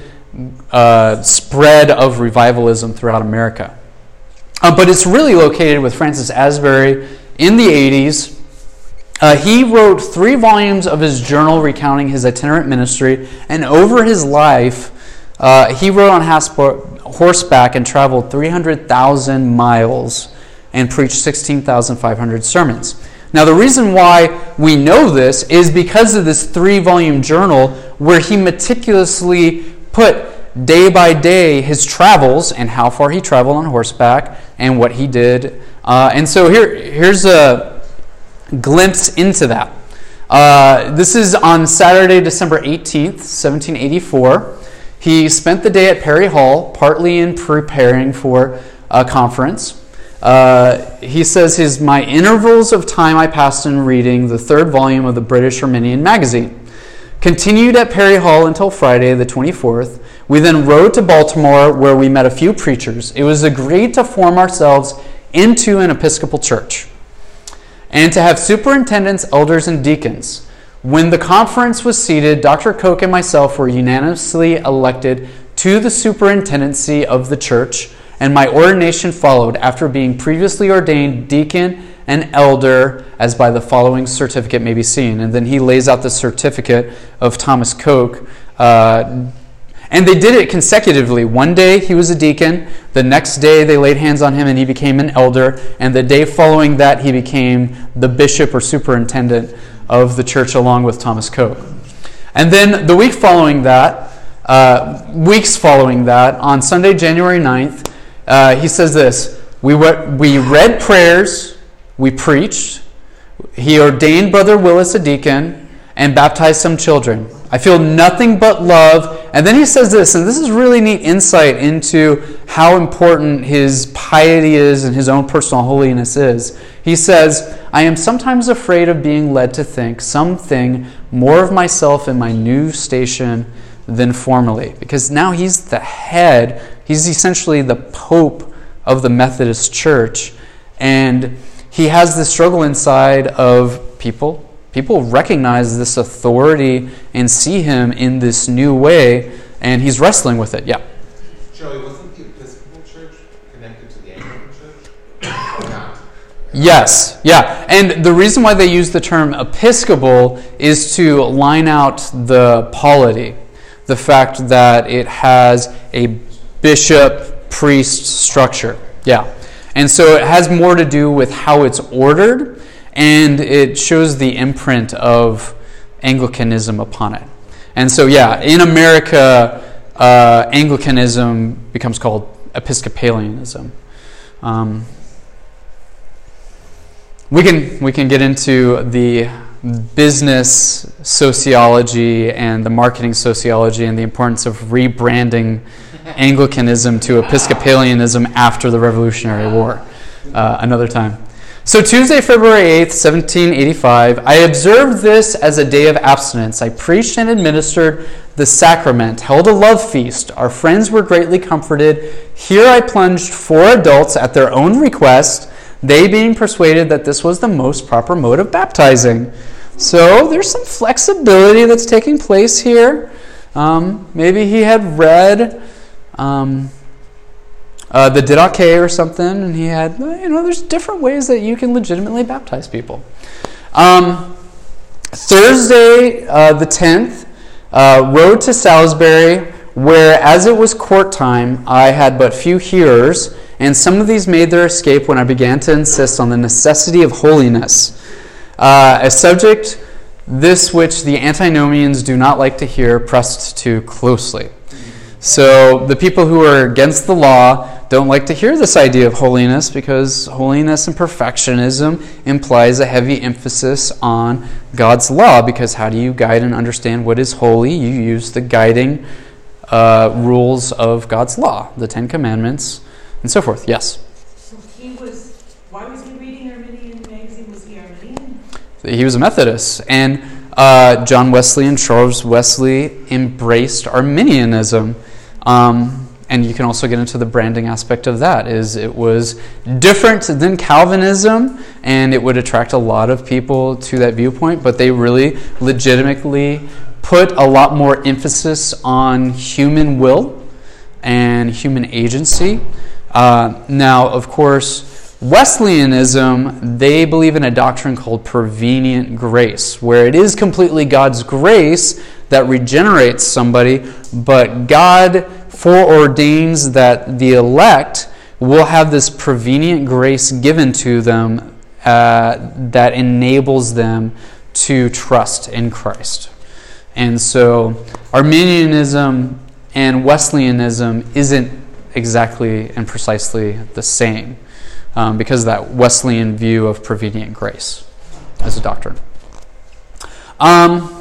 uh, spread of revivalism throughout America. Uh, but it's really located with Francis Asbury in the eighties. Uh, he wrote three volumes of his journal recounting his itinerant ministry, and over his life, uh, he rode on horseback and traveled three hundred thousand miles and preached sixteen thousand five hundred sermons. Now, the reason why we know this is because of this three-volume journal where he meticulously put day by day his travels and how far he traveled on horseback and what he did. Uh, and so here, here's a glimpse into that. Uh, this is on Saturday, December eighteenth, seventeen eighty-four. He spent the day at Perry Hall, partly in preparing for a conference. Uh, he says, his my intervals of time I passed in reading the third volume of the British Arminian magazine. Continued at Perry Hall until Friday, the twenty-fourth. We then rode to Baltimore, where we met a few preachers. It was agreed to form ourselves into an Episcopal church and to have superintendents, elders, and deacons. When the conference was seated, Doctor Coke and myself were unanimously elected to the superintendency of the church, and my ordination followed after being previously ordained deacon and elder, as by the following certificate may be seen. And then he lays out the certificate of Thomas Coke. Uh, and they did it consecutively. One day he was a deacon. The next day they laid hands on him and he became an elder. And the day following that he became the bishop or superintendent of the church along with Thomas Coke. And then the week following that, uh, weeks following that, on Sunday, January ninth, Uh, he says this, we, were, we read prayers, we preached, he ordained Brother Willis a deacon, and baptized some children. I feel nothing but love. And then he says this, and this is really neat insight into how important his piety is and his own personal holiness is. He says, I am sometimes afraid of being led to think something more of myself in my new station than formerly. Because now he's the head. He's essentially the Pope of the Methodist Church. And he has this struggle inside of people. People recognize this authority and see him in this new way, and he's wrestling with it. Yeah. Joey, wasn't the Episcopal Church connected to the Anglican Church? Or not? Yes, yeah. And the reason why they use the term Episcopal is to line out the polity. The fact that it has a bishop-priest structure. Yeah. And so it has more to do with how it's ordered, and it shows the imprint of Anglicanism upon it. And so, yeah, in America, uh, Anglicanism becomes called Episcopalianism. Um, we can we can get into the business sociology and the marketing sociology and the importance of rebranding Anglicanism to Episcopalianism after the Revolutionary War uh, another time. So Tuesday, February eighth, seventeen eighty-five, I observed this as a day of abstinence. I preached and administered the sacrament, held a love feast. Our friends were greatly comforted. Here I plunged four adults at their own request, they being persuaded that this was the most proper mode of baptizing. So there's some flexibility that's taking place here. Um, maybe he had read um, uh, the Didache or something, and he had, you know, there's different ways that you can legitimately baptize people. Um, Thursday, uh, the tenth, uh, rode to Salisbury, where as it was court time, I had but few hearers, and some of these made their escape when I began to insist on the necessity of holiness. Uh, a subject this which the antinomians do not like to hear pressed too closely. So the people who are against the law don't like to hear this idea of holiness, because holiness and perfectionism implies a heavy emphasis on God's law, because how do you guide and understand what is holy? You use the guiding uh, rules of God's law, the Ten Commandments, and so forth. Yes? So he was, why was he reading Arminian magazine? Was he Arminian? He was a Methodist, and uh, John Wesley and Charles Wesley embraced Arminianism. Um, and you can also get into the branding aspect of that, is it was different than Calvinism, and it would attract a lot of people to that viewpoint, but they really legitimately put a lot more emphasis on human will and human agency. Uh, now, of course, Wesleyanism, they believe in a doctrine called prevenient grace, where it is completely God's grace that regenerates somebody, but God foreordains that the elect will have this prevenient grace given to them uh, that enables them to trust in Christ. And so Arminianism and Wesleyanism isn't exactly and precisely the same, um, because of that Wesleyan view of prevenient grace as a doctrine. Um,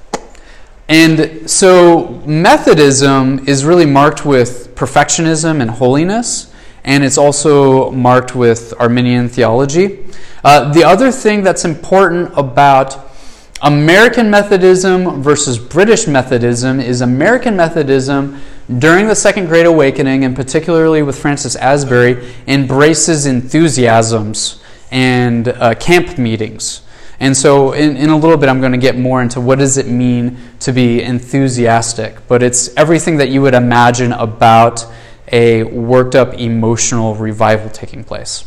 and so Methodism is really marked with perfectionism and holiness, and it's also marked with Arminian theology. Uh, the other thing that's important about American Methodism versus British Methodism is American Methodism during the Second Great Awakening, and particularly with Francis Asbury, embraces enthusiasms and uh, camp meetings. And so in, in a little bit I'm going to get more into what does it mean to be enthusiastic. But it's everything that you would imagine about a worked up emotional revival taking place.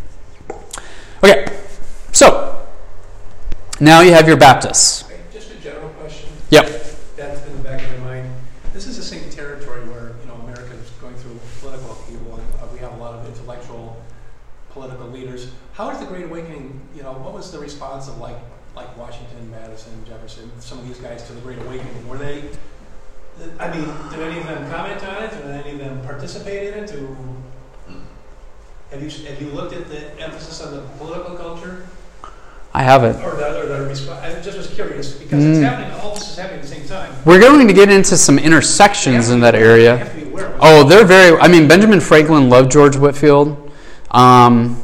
Okay, so now you have your Baptists. Just a general question. Yep. That's in the back of my mind. This is the same territory where, you know, America is going through political upheaval, and uh, we have a lot of intellectual political leaders. How is the Great Awakening, you know, what was the response of like like Washington, Madison, Jefferson, some of these guys to the Great Awakening? Were they, I mean, did any of them comment on it? Did any of them participate in it? To, have you have you looked at the emphasis on the political culture? I haven't. Or the, or the response? I just was curious, because mm. it's happening, all this is happening at the same time. We're going to get into some intersections in that They area. have to be aware of it. Oh, they're very, I mean, Benjamin Franklin loved George Whitefield. Um,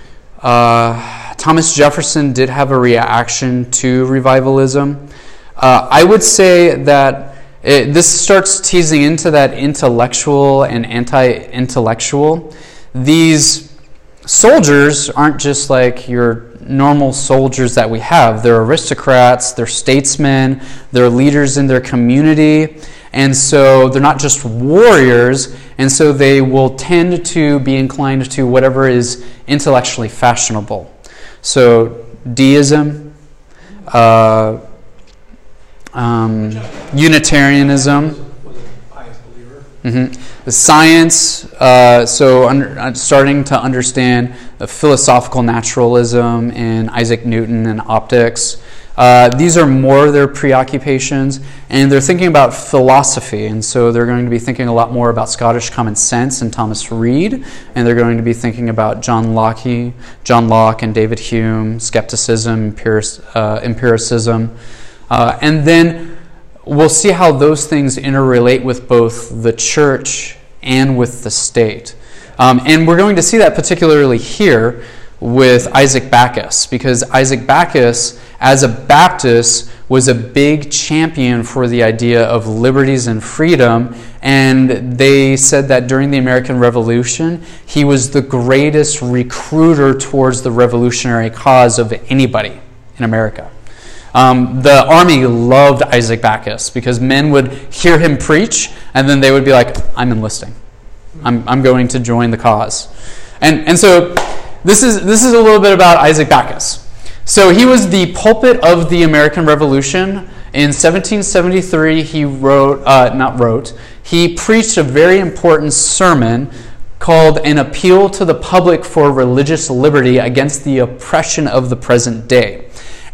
uh, Thomas Jefferson did have a reaction to revivalism. Uh, I would say that it, this starts teasing into that intellectual and anti-intellectual. These soldiers aren't just like your normal soldiers that we have. They're aristocrats, they're statesmen, they're leaders in their community, and so they're not just warriors, and so they will tend to be inclined to whatever is intellectually fashionable. So deism, uh, um, Unitarianism. Was a pious believer. Mm-hmm. The science, uh, so under, uh, starting to understand the philosophical naturalism in Isaac Newton and optics. Uh, these are more their preoccupations, and they're thinking about philosophy, and so they're going to be thinking a lot more about Scottish common sense and Thomas Reid, and they're going to be thinking about John Locke, John Locke and David Hume, skepticism, empiric, uh, empiricism, uh, and then we'll see how those things interrelate with both the church and with the state. Um, and we're going to see that particularly here with Isaac Backus, because Isaac Backus, as a Baptist, was a big champion for the idea of liberties and freedom, and they said that during the American Revolution, he was the greatest recruiter towards the revolutionary cause of anybody in America. Um, the army loved Isaac Backus because men would hear him preach, and then they would be like, I'm enlisting. I'm, I'm going to join the cause. And, and so this is, this is a little bit about Isaac Backus. So he was the pulpit of the American Revolution. In seventeen seventy-three, he wrote, uh, not wrote, he preached a very important sermon called An Appeal to the Public for Religious Liberty Against the Oppression of the Present Day.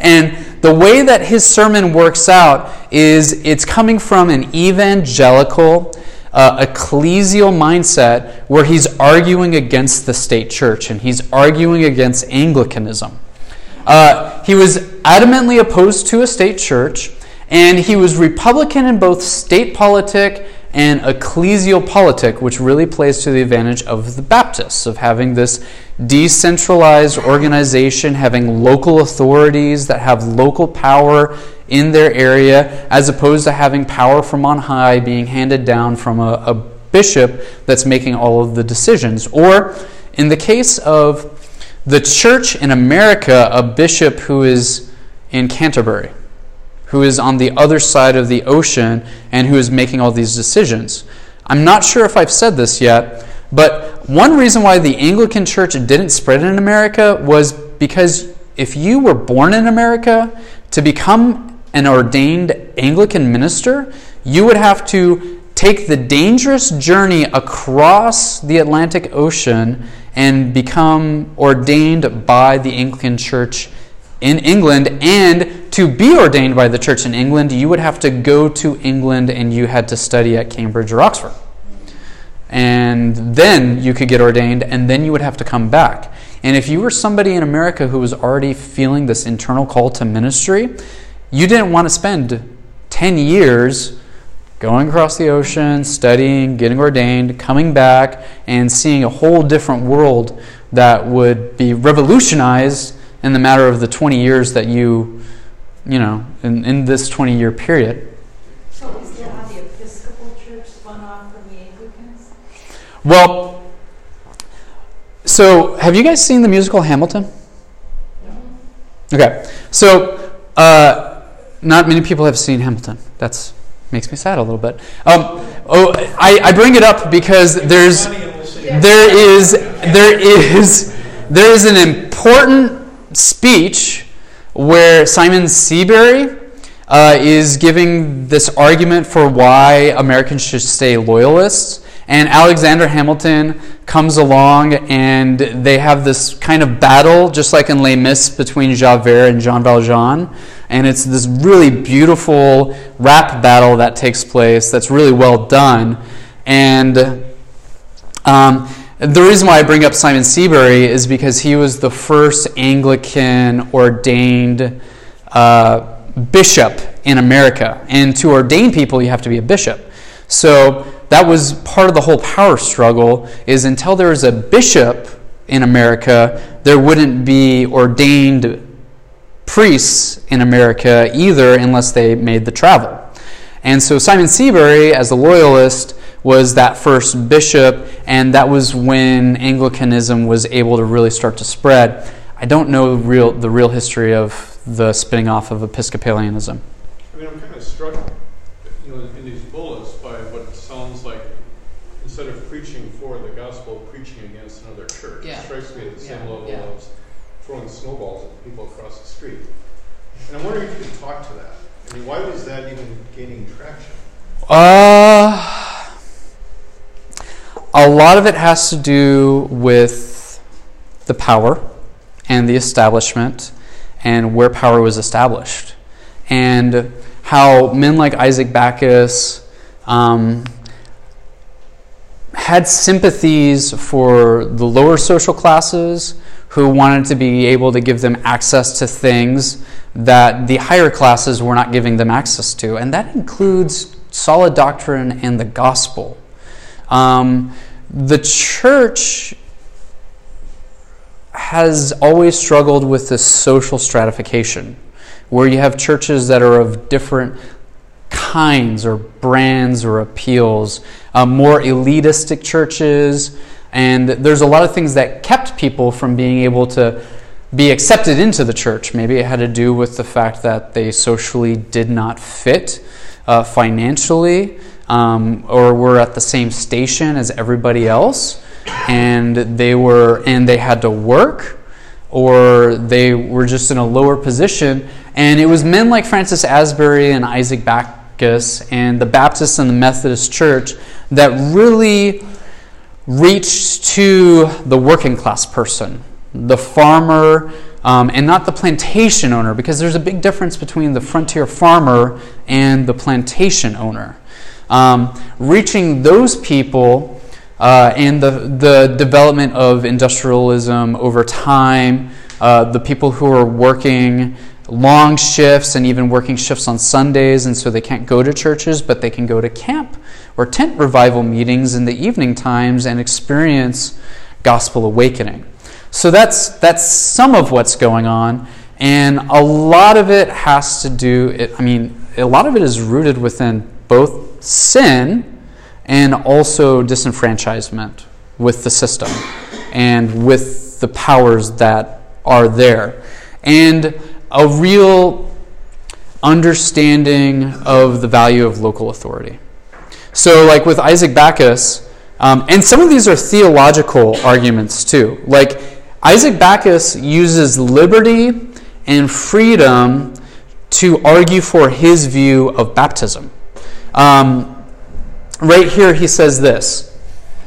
And the way that his sermon works out is it's coming from an evangelical, uh, ecclesial mindset where he's arguing against the state church and he's arguing against Anglicanism. Uh, he was adamantly opposed to a state church, and he was Republican in both state politic and ecclesial politic, which really plays to the advantage of the Baptists, of having this decentralized organization, having local authorities that have local power in their area, as opposed to having power from on high being handed down from a, a bishop that's making all of the decisions. Or, in the case of the church in America, a bishop who is in Canterbury, who is on the other side of the ocean and who is making all these decisions. I'm not sure if I've said this yet, but one reason why the Anglican Church didn't spread in America was because if you were born in America, to become an ordained Anglican minister, you would have to take the dangerous journey across the Atlantic Ocean and become ordained by the Anglican Church in England. And to be ordained by the church in England, you would have to go to England and you had to study at Cambridge or Oxford. And then you could get ordained, and then you would have to come back. And if you were somebody in America who was already feeling this internal call to ministry, you didn't want to spend ten years going across the ocean, studying, getting ordained, coming back, and seeing a whole different world that would be revolutionized in the matter of the twenty years that you, you know, in, in this twenty-year period. So is that how the Episcopal Church spun off from the Anglicans? Well, so have you guys seen the musical Hamilton? No. Okay, so uh, not many people have seen Hamilton. That's makes me sad a little bit. Um, oh, I, I bring it up because there's there is there is there is an important speech where Simon Seabury uh, is giving this argument for why Americans should stay loyalists, and Alexander Hamilton comes along and they have this kind of battle, just like in Les Mis, between Javert and Jean Valjean. And it's this really beautiful rap battle that takes place that's really well done. And um, the reason why I bring up Simon Seabury is because he was the first Anglican ordained uh, bishop in America. And to ordain people, you have to be a bishop. So that was part of the whole power struggle, is until there was a bishop in America, there wouldn't be ordained priests in America either, unless they made the travel. And so Simon Seabury, as a loyalist, was that first bishop, and that was when Anglicanism was able to really start to spread. I don't know real, the real history of the spinning off of Episcopalianism. I mean, I'm kind of struck, you know, in these bullets by what it sounds like, instead of preaching for the gospel, preaching against another church. Yeah. It strikes me at the same Yeah, level yeah. of throwing snowballs at the people across the street. And I'm wondering if you could talk to that. I mean, why was that even gaining traction? Uh, a lot of it has to do with the power and the establishment and where power was established, and how men like Isaac Backus um, had sympathies for the lower social classes who wanted to be able to give them access to things that the higher classes were not giving them access to. And that includes solid doctrine and the gospel. Um, the church has always struggled with this social stratification, where you have churches that are of different kinds or brands or appeals, uh, more elitistic churches, and there's a lot of things that kept people from being able to be accepted into the church. Maybe it had to do with the fact that they socially did not fit uh, financially, um, or were at the same station as everybody else, and they were and they had to work, or they were just in a lower position. And it was men like Francis Asbury and Isaac Backus and the Baptist and the Methodist Church that really reached to the working class person, the farmer, um, and not the plantation owner, because there's a big difference between the frontier farmer and the plantation owner. Um, reaching those people uh, and the, the development of industrialism over time, uh, the people who are working long shifts and even working shifts on Sundays, and so they can't go to churches, but they can go to camp or tent revival meetings in the evening times and experience gospel awakening. So that's that's some of what's going on, and a lot of it has to do, it, I mean, a lot of it is rooted within both sin and also disenfranchisement with the system and with the powers that are there. And a real understanding of the value of local authority. So like with Isaac Backus, um, and some of these are theological arguments too. Like Isaac Backus uses liberty and freedom to argue for his view of baptism. Um, right here he says this,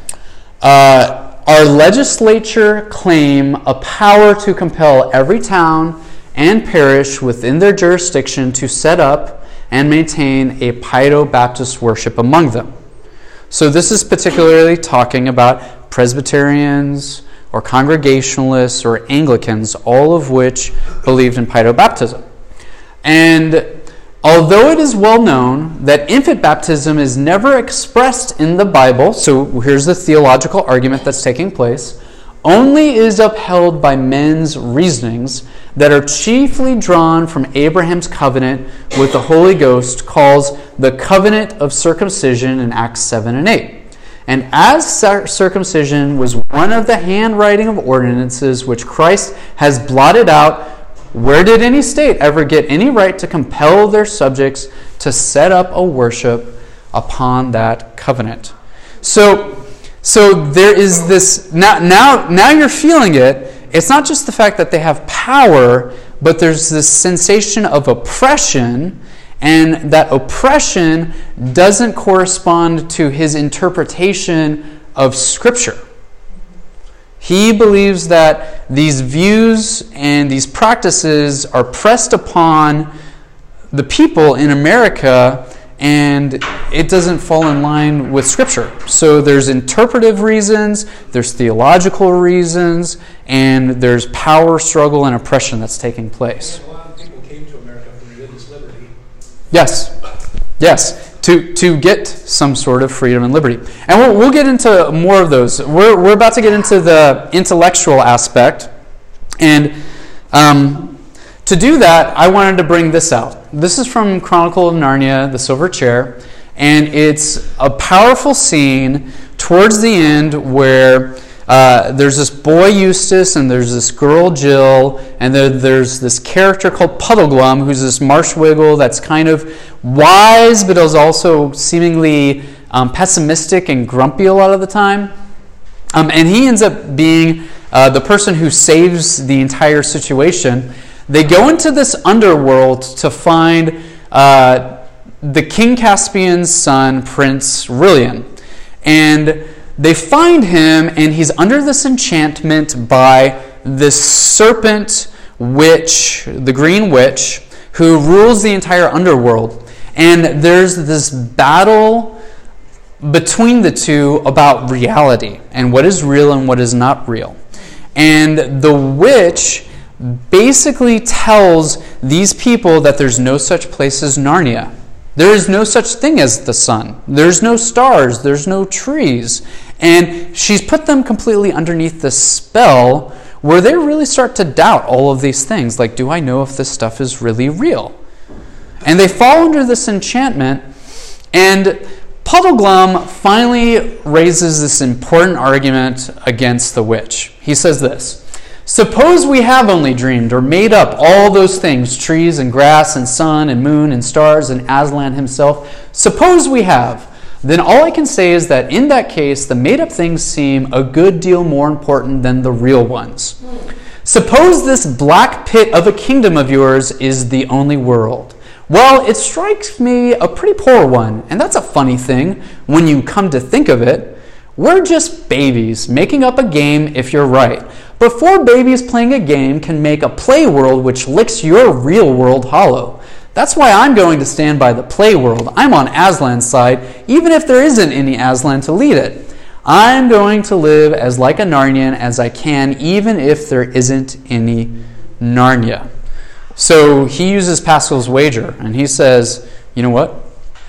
uh, our legislature claim a power to compel every town and parish within their jurisdiction to set up and maintain a Paido-Baptist worship among them. So this is particularly talking about Presbyterians or Congregationalists or Anglicans, all of which believed in Paido-Baptism. And although it is well known that infant baptism is never expressed in the Bible, so here's the theological argument that's taking place, only is upheld by men's reasonings that are chiefly drawn from Abraham's covenant with the Holy Ghost, calls the covenant of circumcision in Acts seven and eight. And as circumcision was one of the handwriting of ordinances which Christ has blotted out, where did any state ever get any right to compel their subjects to set up a worship upon that covenant? So So there is this, now, now, now you're feeling it. It's not just the fact that they have power, but there's this sensation of oppression, and that oppression doesn't correspond to his interpretation of Scripture. He believes that these views and these practices are pressed upon the people in America, and it doesn't fall in line with Scripture. So there's interpretive reasons, there's theological reasons, and there's power struggle and oppression that's taking place. A lot of people came to America for religious liberty. Yes, yes, to to get some sort of freedom and liberty. And we'll, we'll get into more of those. We're, we're about to get into the intellectual aspect, and um, to do that, I wanted to bring this out. This is from Chronicle of Narnia, The Silver Chair, and it's a powerful scene towards the end where uh, there's this boy Eustace and there's this girl Jill, and there, there's this character called Puddleglum, who's this marshwiggle that's kind of wise but is also seemingly um, pessimistic and grumpy a lot of the time. Um, and he ends up being uh, the person who saves the entire situation. They go into this underworld to find uh, the King Caspian's son, Prince Rilian. And they find him, and he's under this enchantment by this serpent witch, the green witch, who rules the entire underworld. And there's this battle between the two about reality and what is real and what is not real. And the witch basically tells these people that there's no such place as Narnia. There is no such thing as the sun. There's no stars. There's no trees. And she's put them completely underneath the spell where they really start to doubt all of these things. Like, do I know if this stuff is really real? And they fall under this enchantment. And Puddleglum finally raises this important argument against the witch. He says this: suppose we have only dreamed or made up all those things, trees and grass and sun and moon and stars and Aslan himself. Suppose we have. Then all I can say is that in that case, the made-up things seem a good deal more important than the real ones. Suppose this black pit of a kingdom of yours is the only world. Well, it strikes me a pretty poor one, and that's a funny thing when you come to think of it. We're just babies making up a game if you're right. But four babies playing a game can make a play world which licks your real world hollow. That's why I'm going to stand by the play world. I'm on Aslan's side, even if there isn't any Aslan to lead it. I'm going to live as like a Narnian as I can, even if there isn't any Narnia. So he uses Pascal's wager, and he says, you know what?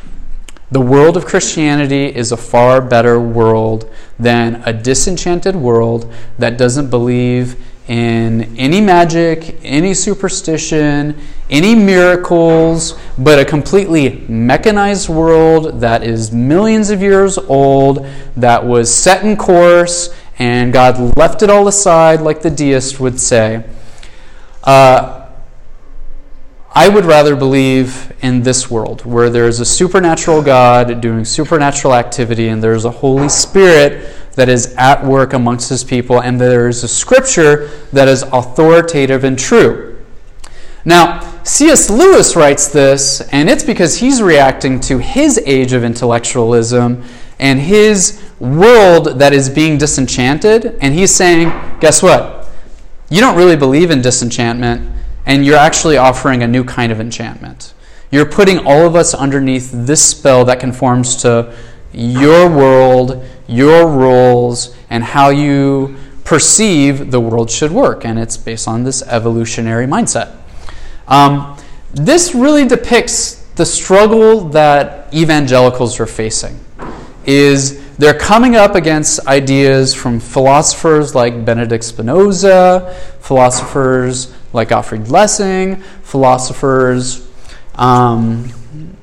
The world of Christianity is a far better world than a disenchanted world that doesn't believe in any magic, any superstition, any miracles, but a completely mechanized world that is millions of years old, that was set in course, and God left it all aside, like the deist would say. Uh, I would rather believe in this world where there's a supernatural God doing supernatural activity, and there's a Holy Spirit that is at work amongst his people, and there's a scripture that is authoritative and true. Now, C S Lewis writes this, and it's because he's reacting to his age of intellectualism and his world that is being disenchanted, and he's saying, guess what? You don't really believe in disenchantment, and you're actually offering a new kind of enchantment. You're putting all of us underneath this spell that conforms to your world, your rules, and how you perceive the world should work. And it's based on this evolutionary mindset. Um, this really depicts the struggle that evangelicals are facing. Is they're coming up against ideas from philosophers like Benedict Spinoza, philosophers like Gottfried Lessing, philosophers, um,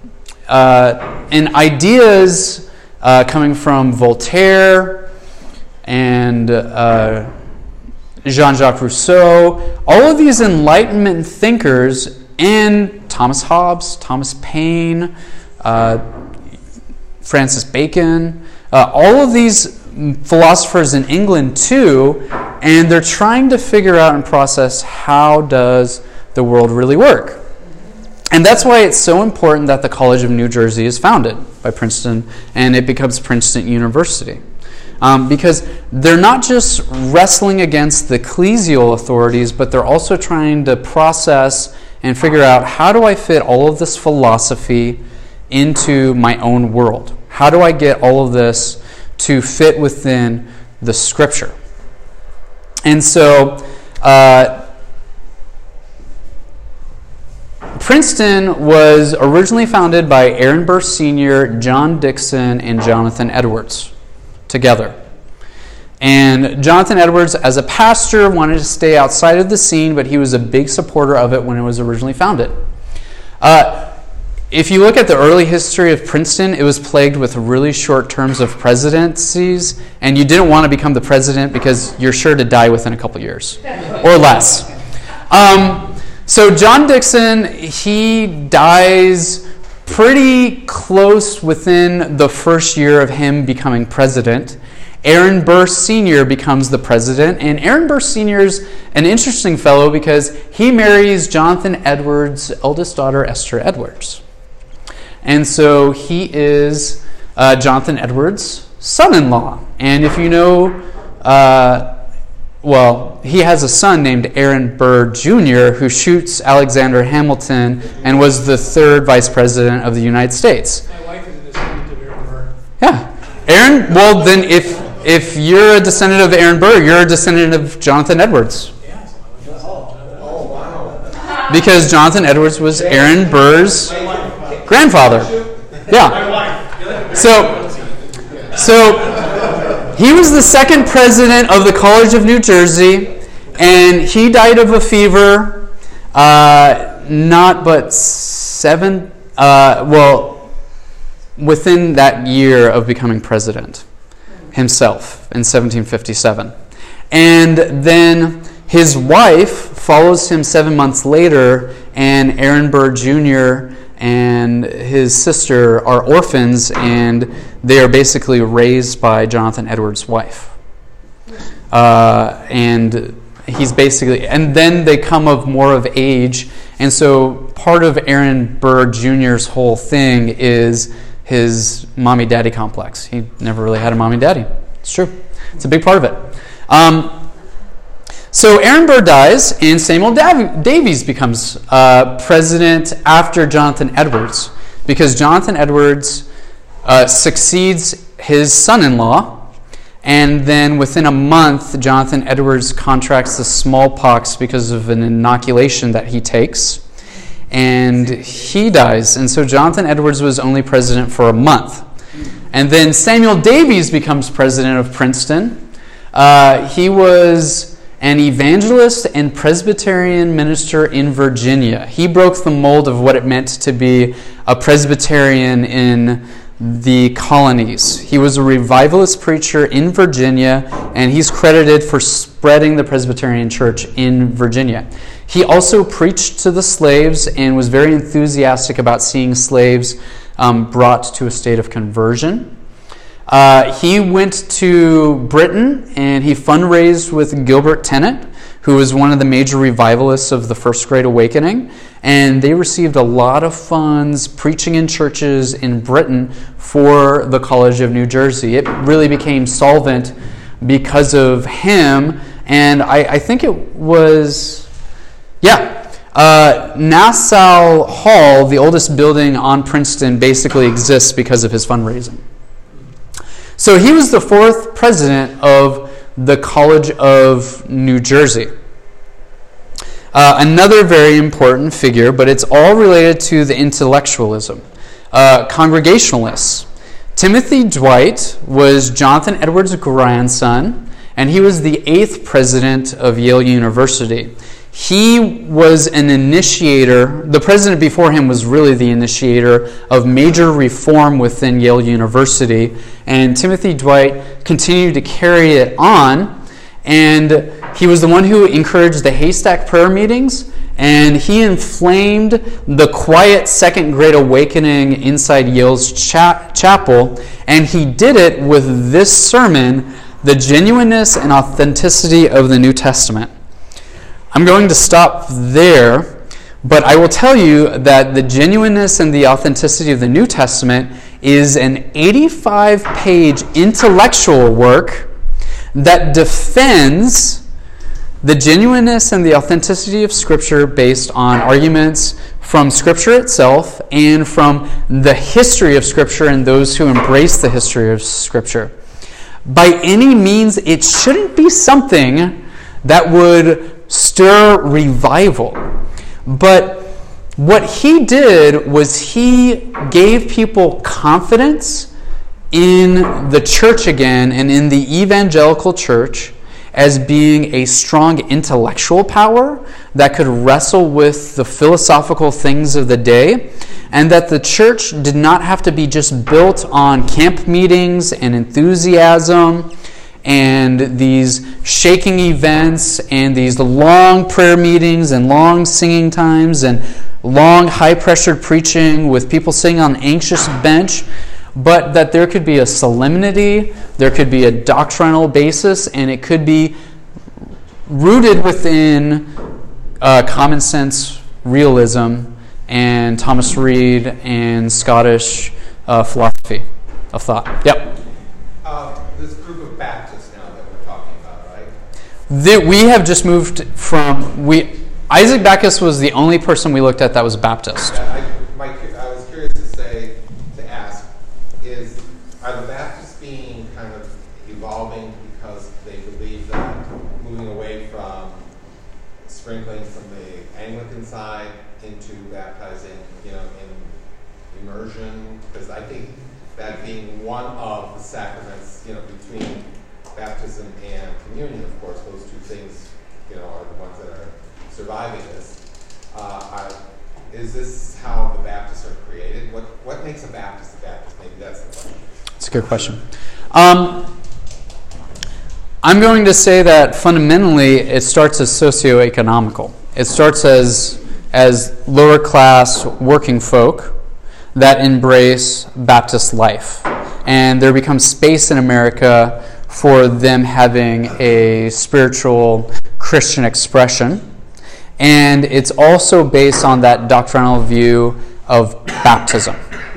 uh, and ideas uh, coming from Voltaire and uh, Jean-Jacques Rousseau, all of these Enlightenment thinkers, and Thomas Hobbes, Thomas Paine, uh, Francis Bacon, uh, all of these philosophers in England too, and they're trying to figure out and process how does the world really work. And that's why it's so important that the College of New Jersey is founded by Princeton and it becomes Princeton University. Um, because they're not just wrestling against the ecclesial authorities, but they're also trying to process and figure out, how do I fit all of this philosophy into my own world? How do I get all of this to fit within the scripture? And so uh, Princeton was originally founded by Aaron Burr Senior, John Dickson, and Jonathan Edwards together. And Jonathan Edwards, as a pastor, wanted to stay outside of the scene, but he was a big supporter of it when it was originally founded. Uh, If you look at the early history of Princeton, it was plagued with really short terms of presidencies, and you didn't want to become the president because you're sure to die within a couple years or less. Um, so John Dickson, he dies pretty close within the first year of him becoming president. Aaron Burr Senior becomes the president, and Aaron Burr Senior is an interesting fellow because he marries Jonathan Edwards' eldest daughter, Esther Edwards. And so he is uh, Jonathan Edwards' son-in-law. And if you know, uh, well, he has a son named Aaron Burr Junior who shoots Alexander Hamilton and was the third vice president of the United States. My wife is a descendant of Aaron Burr. Yeah. Aaron, well, then if if you're a descendant of Aaron Burr, you're a descendant of Jonathan Edwards. Yes. Oh, wow. Because Jonathan Edwards was Aaron Burr's grandfather. Yeah. So, so he was the second president of the College of New Jersey, and he died of a fever, uh, not but seven, uh, well, within that year of becoming president himself in seventeen fifty-seven. And then his wife follows him seven months later, and Aaron Burr Junior and his sister are orphans, and they are basically raised by Jonathan Edwards' wife. Uh, and he's basically, and then they come of more of age, and so part of Aaron Burr Junior's whole thing is his mommy-daddy complex. He never really had a mommy-daddy. It's true. It's a big part of it. Um, so Aaron Burr dies, and Samuel Dav- Davies becomes uh, president after Jonathan Edwards, because Jonathan Edwards uh, succeeds his son-in-law, and then within a month, Jonathan Edwards contracts the smallpox because of an inoculation that he takes, and he dies. And so Jonathan Edwards was only president for a month. And then Samuel Davies becomes president of Princeton. Uh, he was an evangelist and Presbyterian minister in Virginia. He broke the mold of what it meant to be a Presbyterian in the colonies. He was a revivalist preacher in Virginia, and he's credited for spreading the Presbyterian church in Virginia. He also preached to the slaves and was very enthusiastic about seeing slaves um, brought to a state of conversion. Uh, he went to Britain, and he fundraised with Gilbert Tennant, who was one of the major revivalists of the First Great Awakening, and they received a lot of funds preaching in churches in Britain for the College of New Jersey. It really became solvent because of him, and I, I think it was, yeah, uh, Nassau Hall, the oldest building on Princeton, basically exists because of his fundraising. So he was the fourth president of the College of New Jersey. Uh, another very important figure, but it's all related to the intellectualism. Uh, Congregationalists. Timothy Dwight was Jonathan Edwards' grandson, and he was the eighth president of Yale University. He was an initiator. The president before him was really the initiator of major reform within Yale University, and Timothy Dwight continued to carry it on, and he was the one who encouraged the Haystack prayer meetings, and he inflamed the quiet Second Great Awakening inside Yale's cha- chapel, and he did it with this sermon, The Genuineness and Authenticity of the New Testament. I'm going to stop there, but I will tell you that the genuineness and the authenticity of the New Testament is an eighty-five page intellectual work that defends the genuineness and the authenticity of Scripture based on arguments from Scripture itself and from the history of Scripture and those who embrace the history of Scripture. By any means, it shouldn't be something that would stir revival. But what he did was he gave people confidence in the church again and in the evangelical church as being a strong intellectual power that could wrestle with the philosophical things of the day, and that the church did not have to be just built on camp meetings and enthusiasm and these shaking events and these long prayer meetings and long singing times and long high-pressured preaching with people sitting on an anxious bench, but that there could be a solemnity, there could be a doctrinal basis, and it could be rooted within uh, common sense realism and Thomas Reid and Scottish uh, philosophy of thought. Yep. Uh, this group of Baptists now that we're talking about, right? The, we have just moved from we. Isaac Backus was the only person we looked at that was Baptist. Yeah, I, my, I was curious to say, to ask, is are the Baptists being kind of evolving because they believe that moving away from sprinkling from the Anglican side into baptizing, you know, in immersion? Because I think that being one of the sacraments, you know, between baptism and communion, of course, those two things, you know, are the ones that are surviving this. Uh, are, is this how the Baptists are created? What what makes a Baptist a Baptist? Maybe that's the question. That's a good question. Um, I'm going to say that fundamentally it starts as socioeconomical. It starts as as lower class working folk that embrace Baptist life. And there becomes space in America for them having a spiritual Christian expression. And it's also based on that doctrinal view of baptism.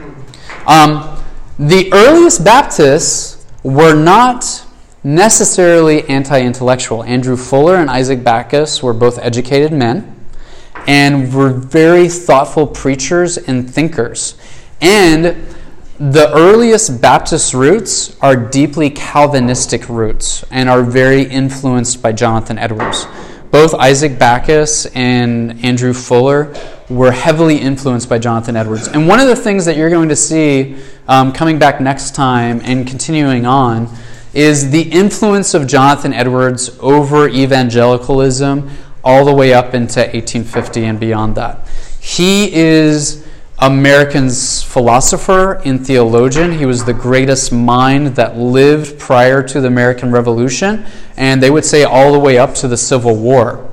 Um, the earliest Baptists were not necessarily anti-intellectual. Andrew Fuller and Isaac Backus were both educated men and were very thoughtful preachers and thinkers. And the earliest Baptist roots are deeply Calvinistic roots and are very influenced by Jonathan Edwards. Both Isaac Backus and Andrew Fuller were heavily influenced by Jonathan Edwards. And one of the things that you're going to see um, coming back next time and continuing on is the influence of Jonathan Edwards over evangelicalism all the way up into eighteen fifty and beyond that. He is America's philosopher and theologian. He was the greatest mind that lived prior to the American Revolution, and they would say all the way up to the Civil War.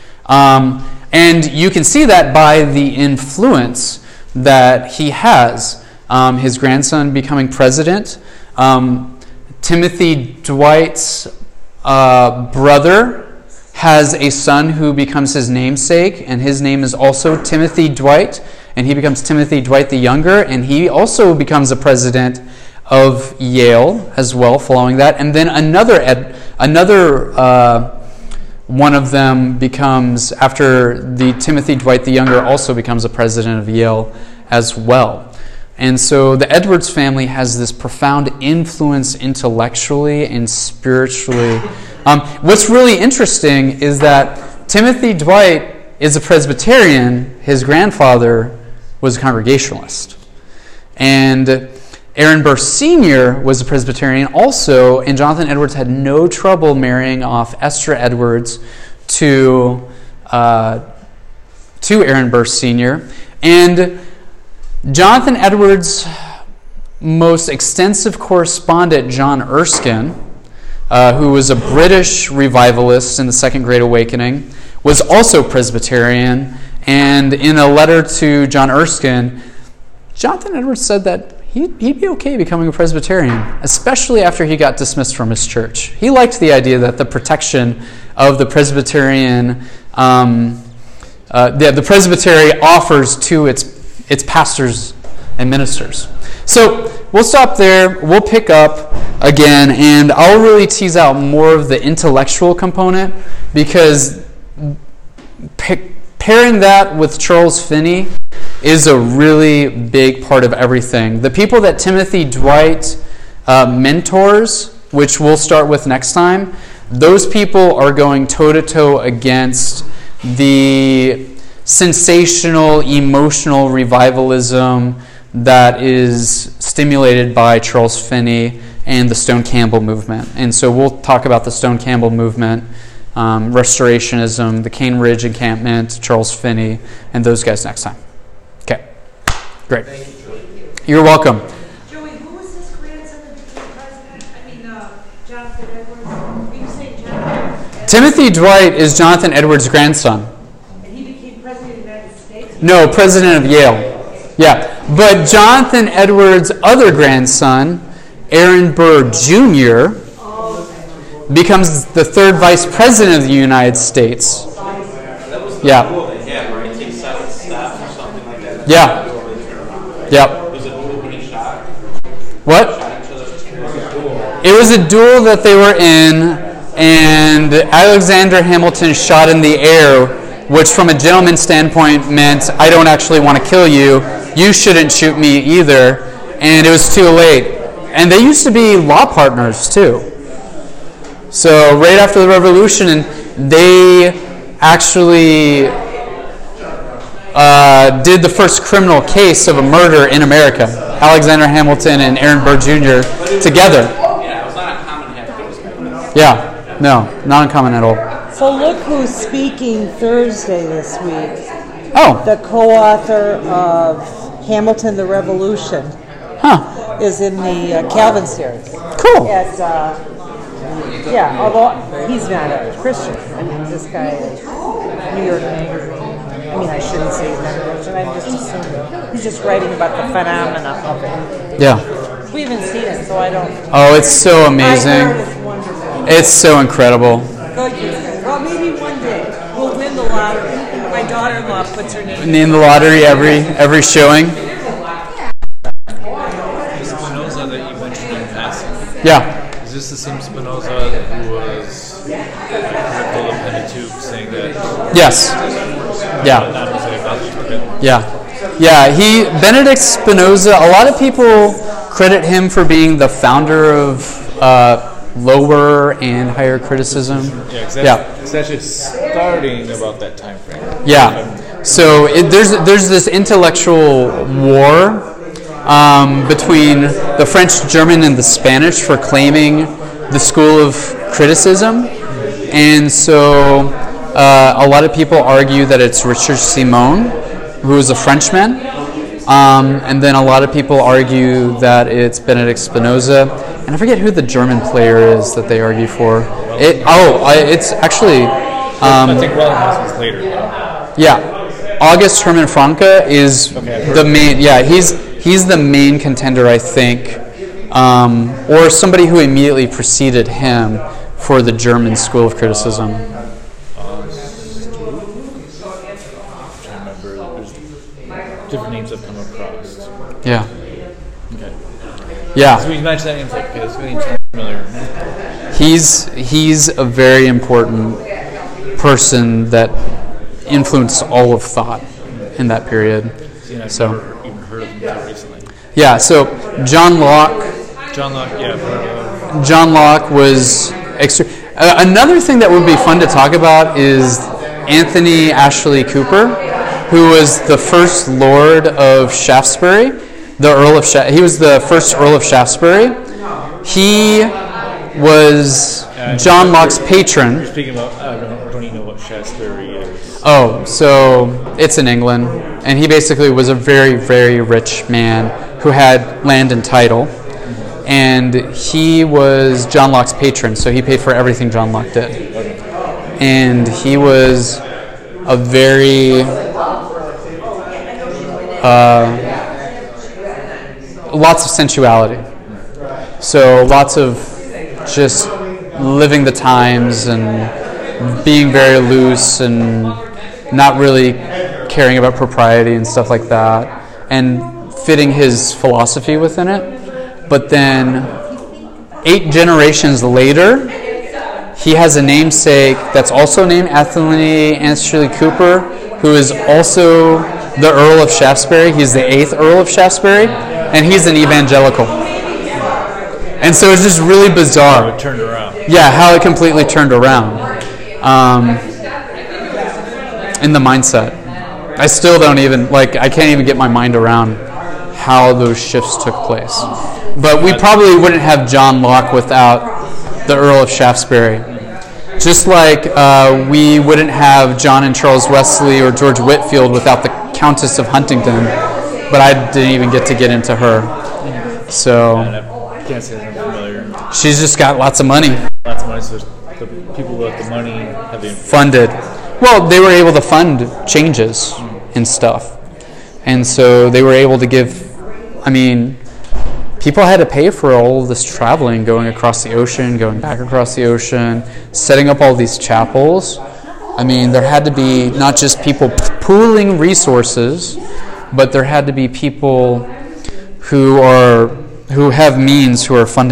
Um, and you can see that by the influence that he has. Um, his grandson becoming president, um, Timothy Dwight's uh, brother has a son who becomes his namesake, and his name is also Timothy Dwight, and he becomes Timothy Dwight the Younger, and he also becomes a president of Yale as well following that. And then another ed, another uh, one of them becomes, after the Timothy Dwight the Younger, also becomes a president of Yale as well. And so the Edwards family has this profound influence intellectually and spiritually. Um, what's really interesting is that Timothy Dwight is a Presbyterian. His grandfather was a Congregationalist. And Aaron Burr Senior was a Presbyterian also, and Jonathan Edwards had no trouble marrying off Esther Edwards to, uh, to Aaron Burr Senior And Jonathan Edwards' most extensive correspondent, John Erskine, uh, who was a British revivalist in the Second Great Awakening, was also Presbyterian. And in a letter to John Erskine, Jonathan Edwards said that he'd, he'd be okay becoming a Presbyterian, especially after he got dismissed from his church. He liked the idea that the protection of the Presbyterian, um, uh, the, the presbytery offers to its its pastors and ministers. So we'll stop there. We'll pick up again, and I'll really tease out more of the intellectual component, because p- pairing that with Charles Finney is a really big part of everything. The people that Timothy Dwight uh, mentors, which we'll start with next time, those people are going toe-to-toe against the sensational, emotional revivalism that is stimulated by Charles Finney and the Stone Campbell movement. And so we'll talk about the Stone Campbell movement, um, Restorationism, the Cane Ridge Encampment, Charles Finney, and those guys next time. Okay, great. Thank you, Joey. You're welcome. Joey, who was his grandson that became president? I mean, uh, Jonathan Edwards? Were you saying Jonathan Edwards? Timothy Dwight is Jonathan Edwards' grandson. And he became president of the United States? No, president of Yale. Yeah. But Jonathan Edwards' other grandson, Aaron Burr Junior, becomes the third vice president of the United States. That was the Yeah. rule they had, right? Take seven staff or something like that. Yeah. Yep. Was it dual being shot? What? Shot each other? it was a duel that they were in, and Alexander Hamilton shot in the air, which from a gentleman's standpoint meant, I don't actually want to kill you, you shouldn't shoot me either, and it was too late. And they used to be law partners too. So right after the Revolution, and they actually uh, did the first criminal case of a murder in America. Alexander Hamilton and Aaron Burr Junior together. Yeah, it was not uncommon to have those guys. Yeah, no, not uncommon at all. So look who's speaking Thursday this week. Oh, The co-author of Hamilton, the Revolution, huh, is in the uh, Calvin series. cool. At, uh, yeah, although he's not a Christian. I mean, this guy is New York Magazine. I mean, I shouldn't say he's not a Christian. I'm just assuming. He's just writing about the phenomena of it. Yeah. We haven't seen it, so I don't. Oh, it's so I heard amazing. it's wonderful. It's so incredible. Good. Well, maybe one day we'll win the lottery. My daughter-in-law puts her name. In the lottery every every showing. Spinoza that you mentioned in passing. Yeah. Is this the same Spinoza who was like, critical of Pentateuch, saying that? Yes. Yeah. Not to say about it. Yeah. Yeah. He Benedict Spinoza. A lot of people credit him for being the founder of uh, lower and higher criticism. Yeah, exactly. Yeah. It's actually starting about that time frame. Yeah. So it, there's there's this intellectual war um, between the French, German, and the Spanish for claiming the school of criticism, and so uh, a lot of people argue that it's Richard Simon, who is a Frenchman, um, and then a lot of people argue that it's Benedict Spinoza, and I forget who the German player is that they argue for. It, oh, I, it's actually. Um, I think Wellenhaus was later. Yeah, August Hermann Franke is Okay, the main. Yeah, he's he's the main contender, I think, um, or somebody who immediately preceded him for the German school of criticism. Uh, I'm trying to remember. There's different names I've come across. Yeah, Okay. So yeah. when you mentioned that name, it's like, okay, this name sounds familiar. He's he's a very important person that influenced all of thought in that period. See, and I've So- never even heard of him until recently. Yeah. So John Locke. John Locke, yeah. I've heard of him. John Locke was extra. Uh, another thing that would be fun to talk about is Anthony Ashley Cooper, who was the first Lord of Shaftesbury, the Earl of Sha- he was the first Earl of Shaftesbury. He was Uh, John Locke's You're patron. speaking about, I don't, don't even know what Shaftesbury is. Oh, so it's in England, and he basically was a very, very rich man who had land and title, and he was John Locke's patron, so he paid for everything John Locke did. And he was a very uh, lots of sensuality. So lots of just living the times and being very loose and not really caring about propriety and stuff like that, and fitting his philosophy within it. But then eight generations later, he has a namesake that's also named Anthony Ashley Cooper, who is also the Earl of Shaftesbury. He's the eighth Earl of Shaftesbury, and he's an evangelical. And so it's just really bizarre. It turned around. Yeah, how it completely turned around um, in the mindset. I still don't even, like, I can't even get my mind around how those shifts took place. But we probably wouldn't have John Locke without the Earl of Shaftesbury. Just like uh, we wouldn't have John and Charles Wesley or George Whitefield without the Countess of Huntingdon. But I didn't even get to get into her. So And I can't say that I'm familiar. she's just got lots of money. Lots of money, so the people with the money have the Funded. Well, they were able to fund changes and stuff. And so they were able to give, I mean, people had to pay for all of this traveling, going across the ocean, going back across the ocean, setting up all these chapels. I mean, there had to be not just people pooling resources, but there had to be people who are who have means who are funding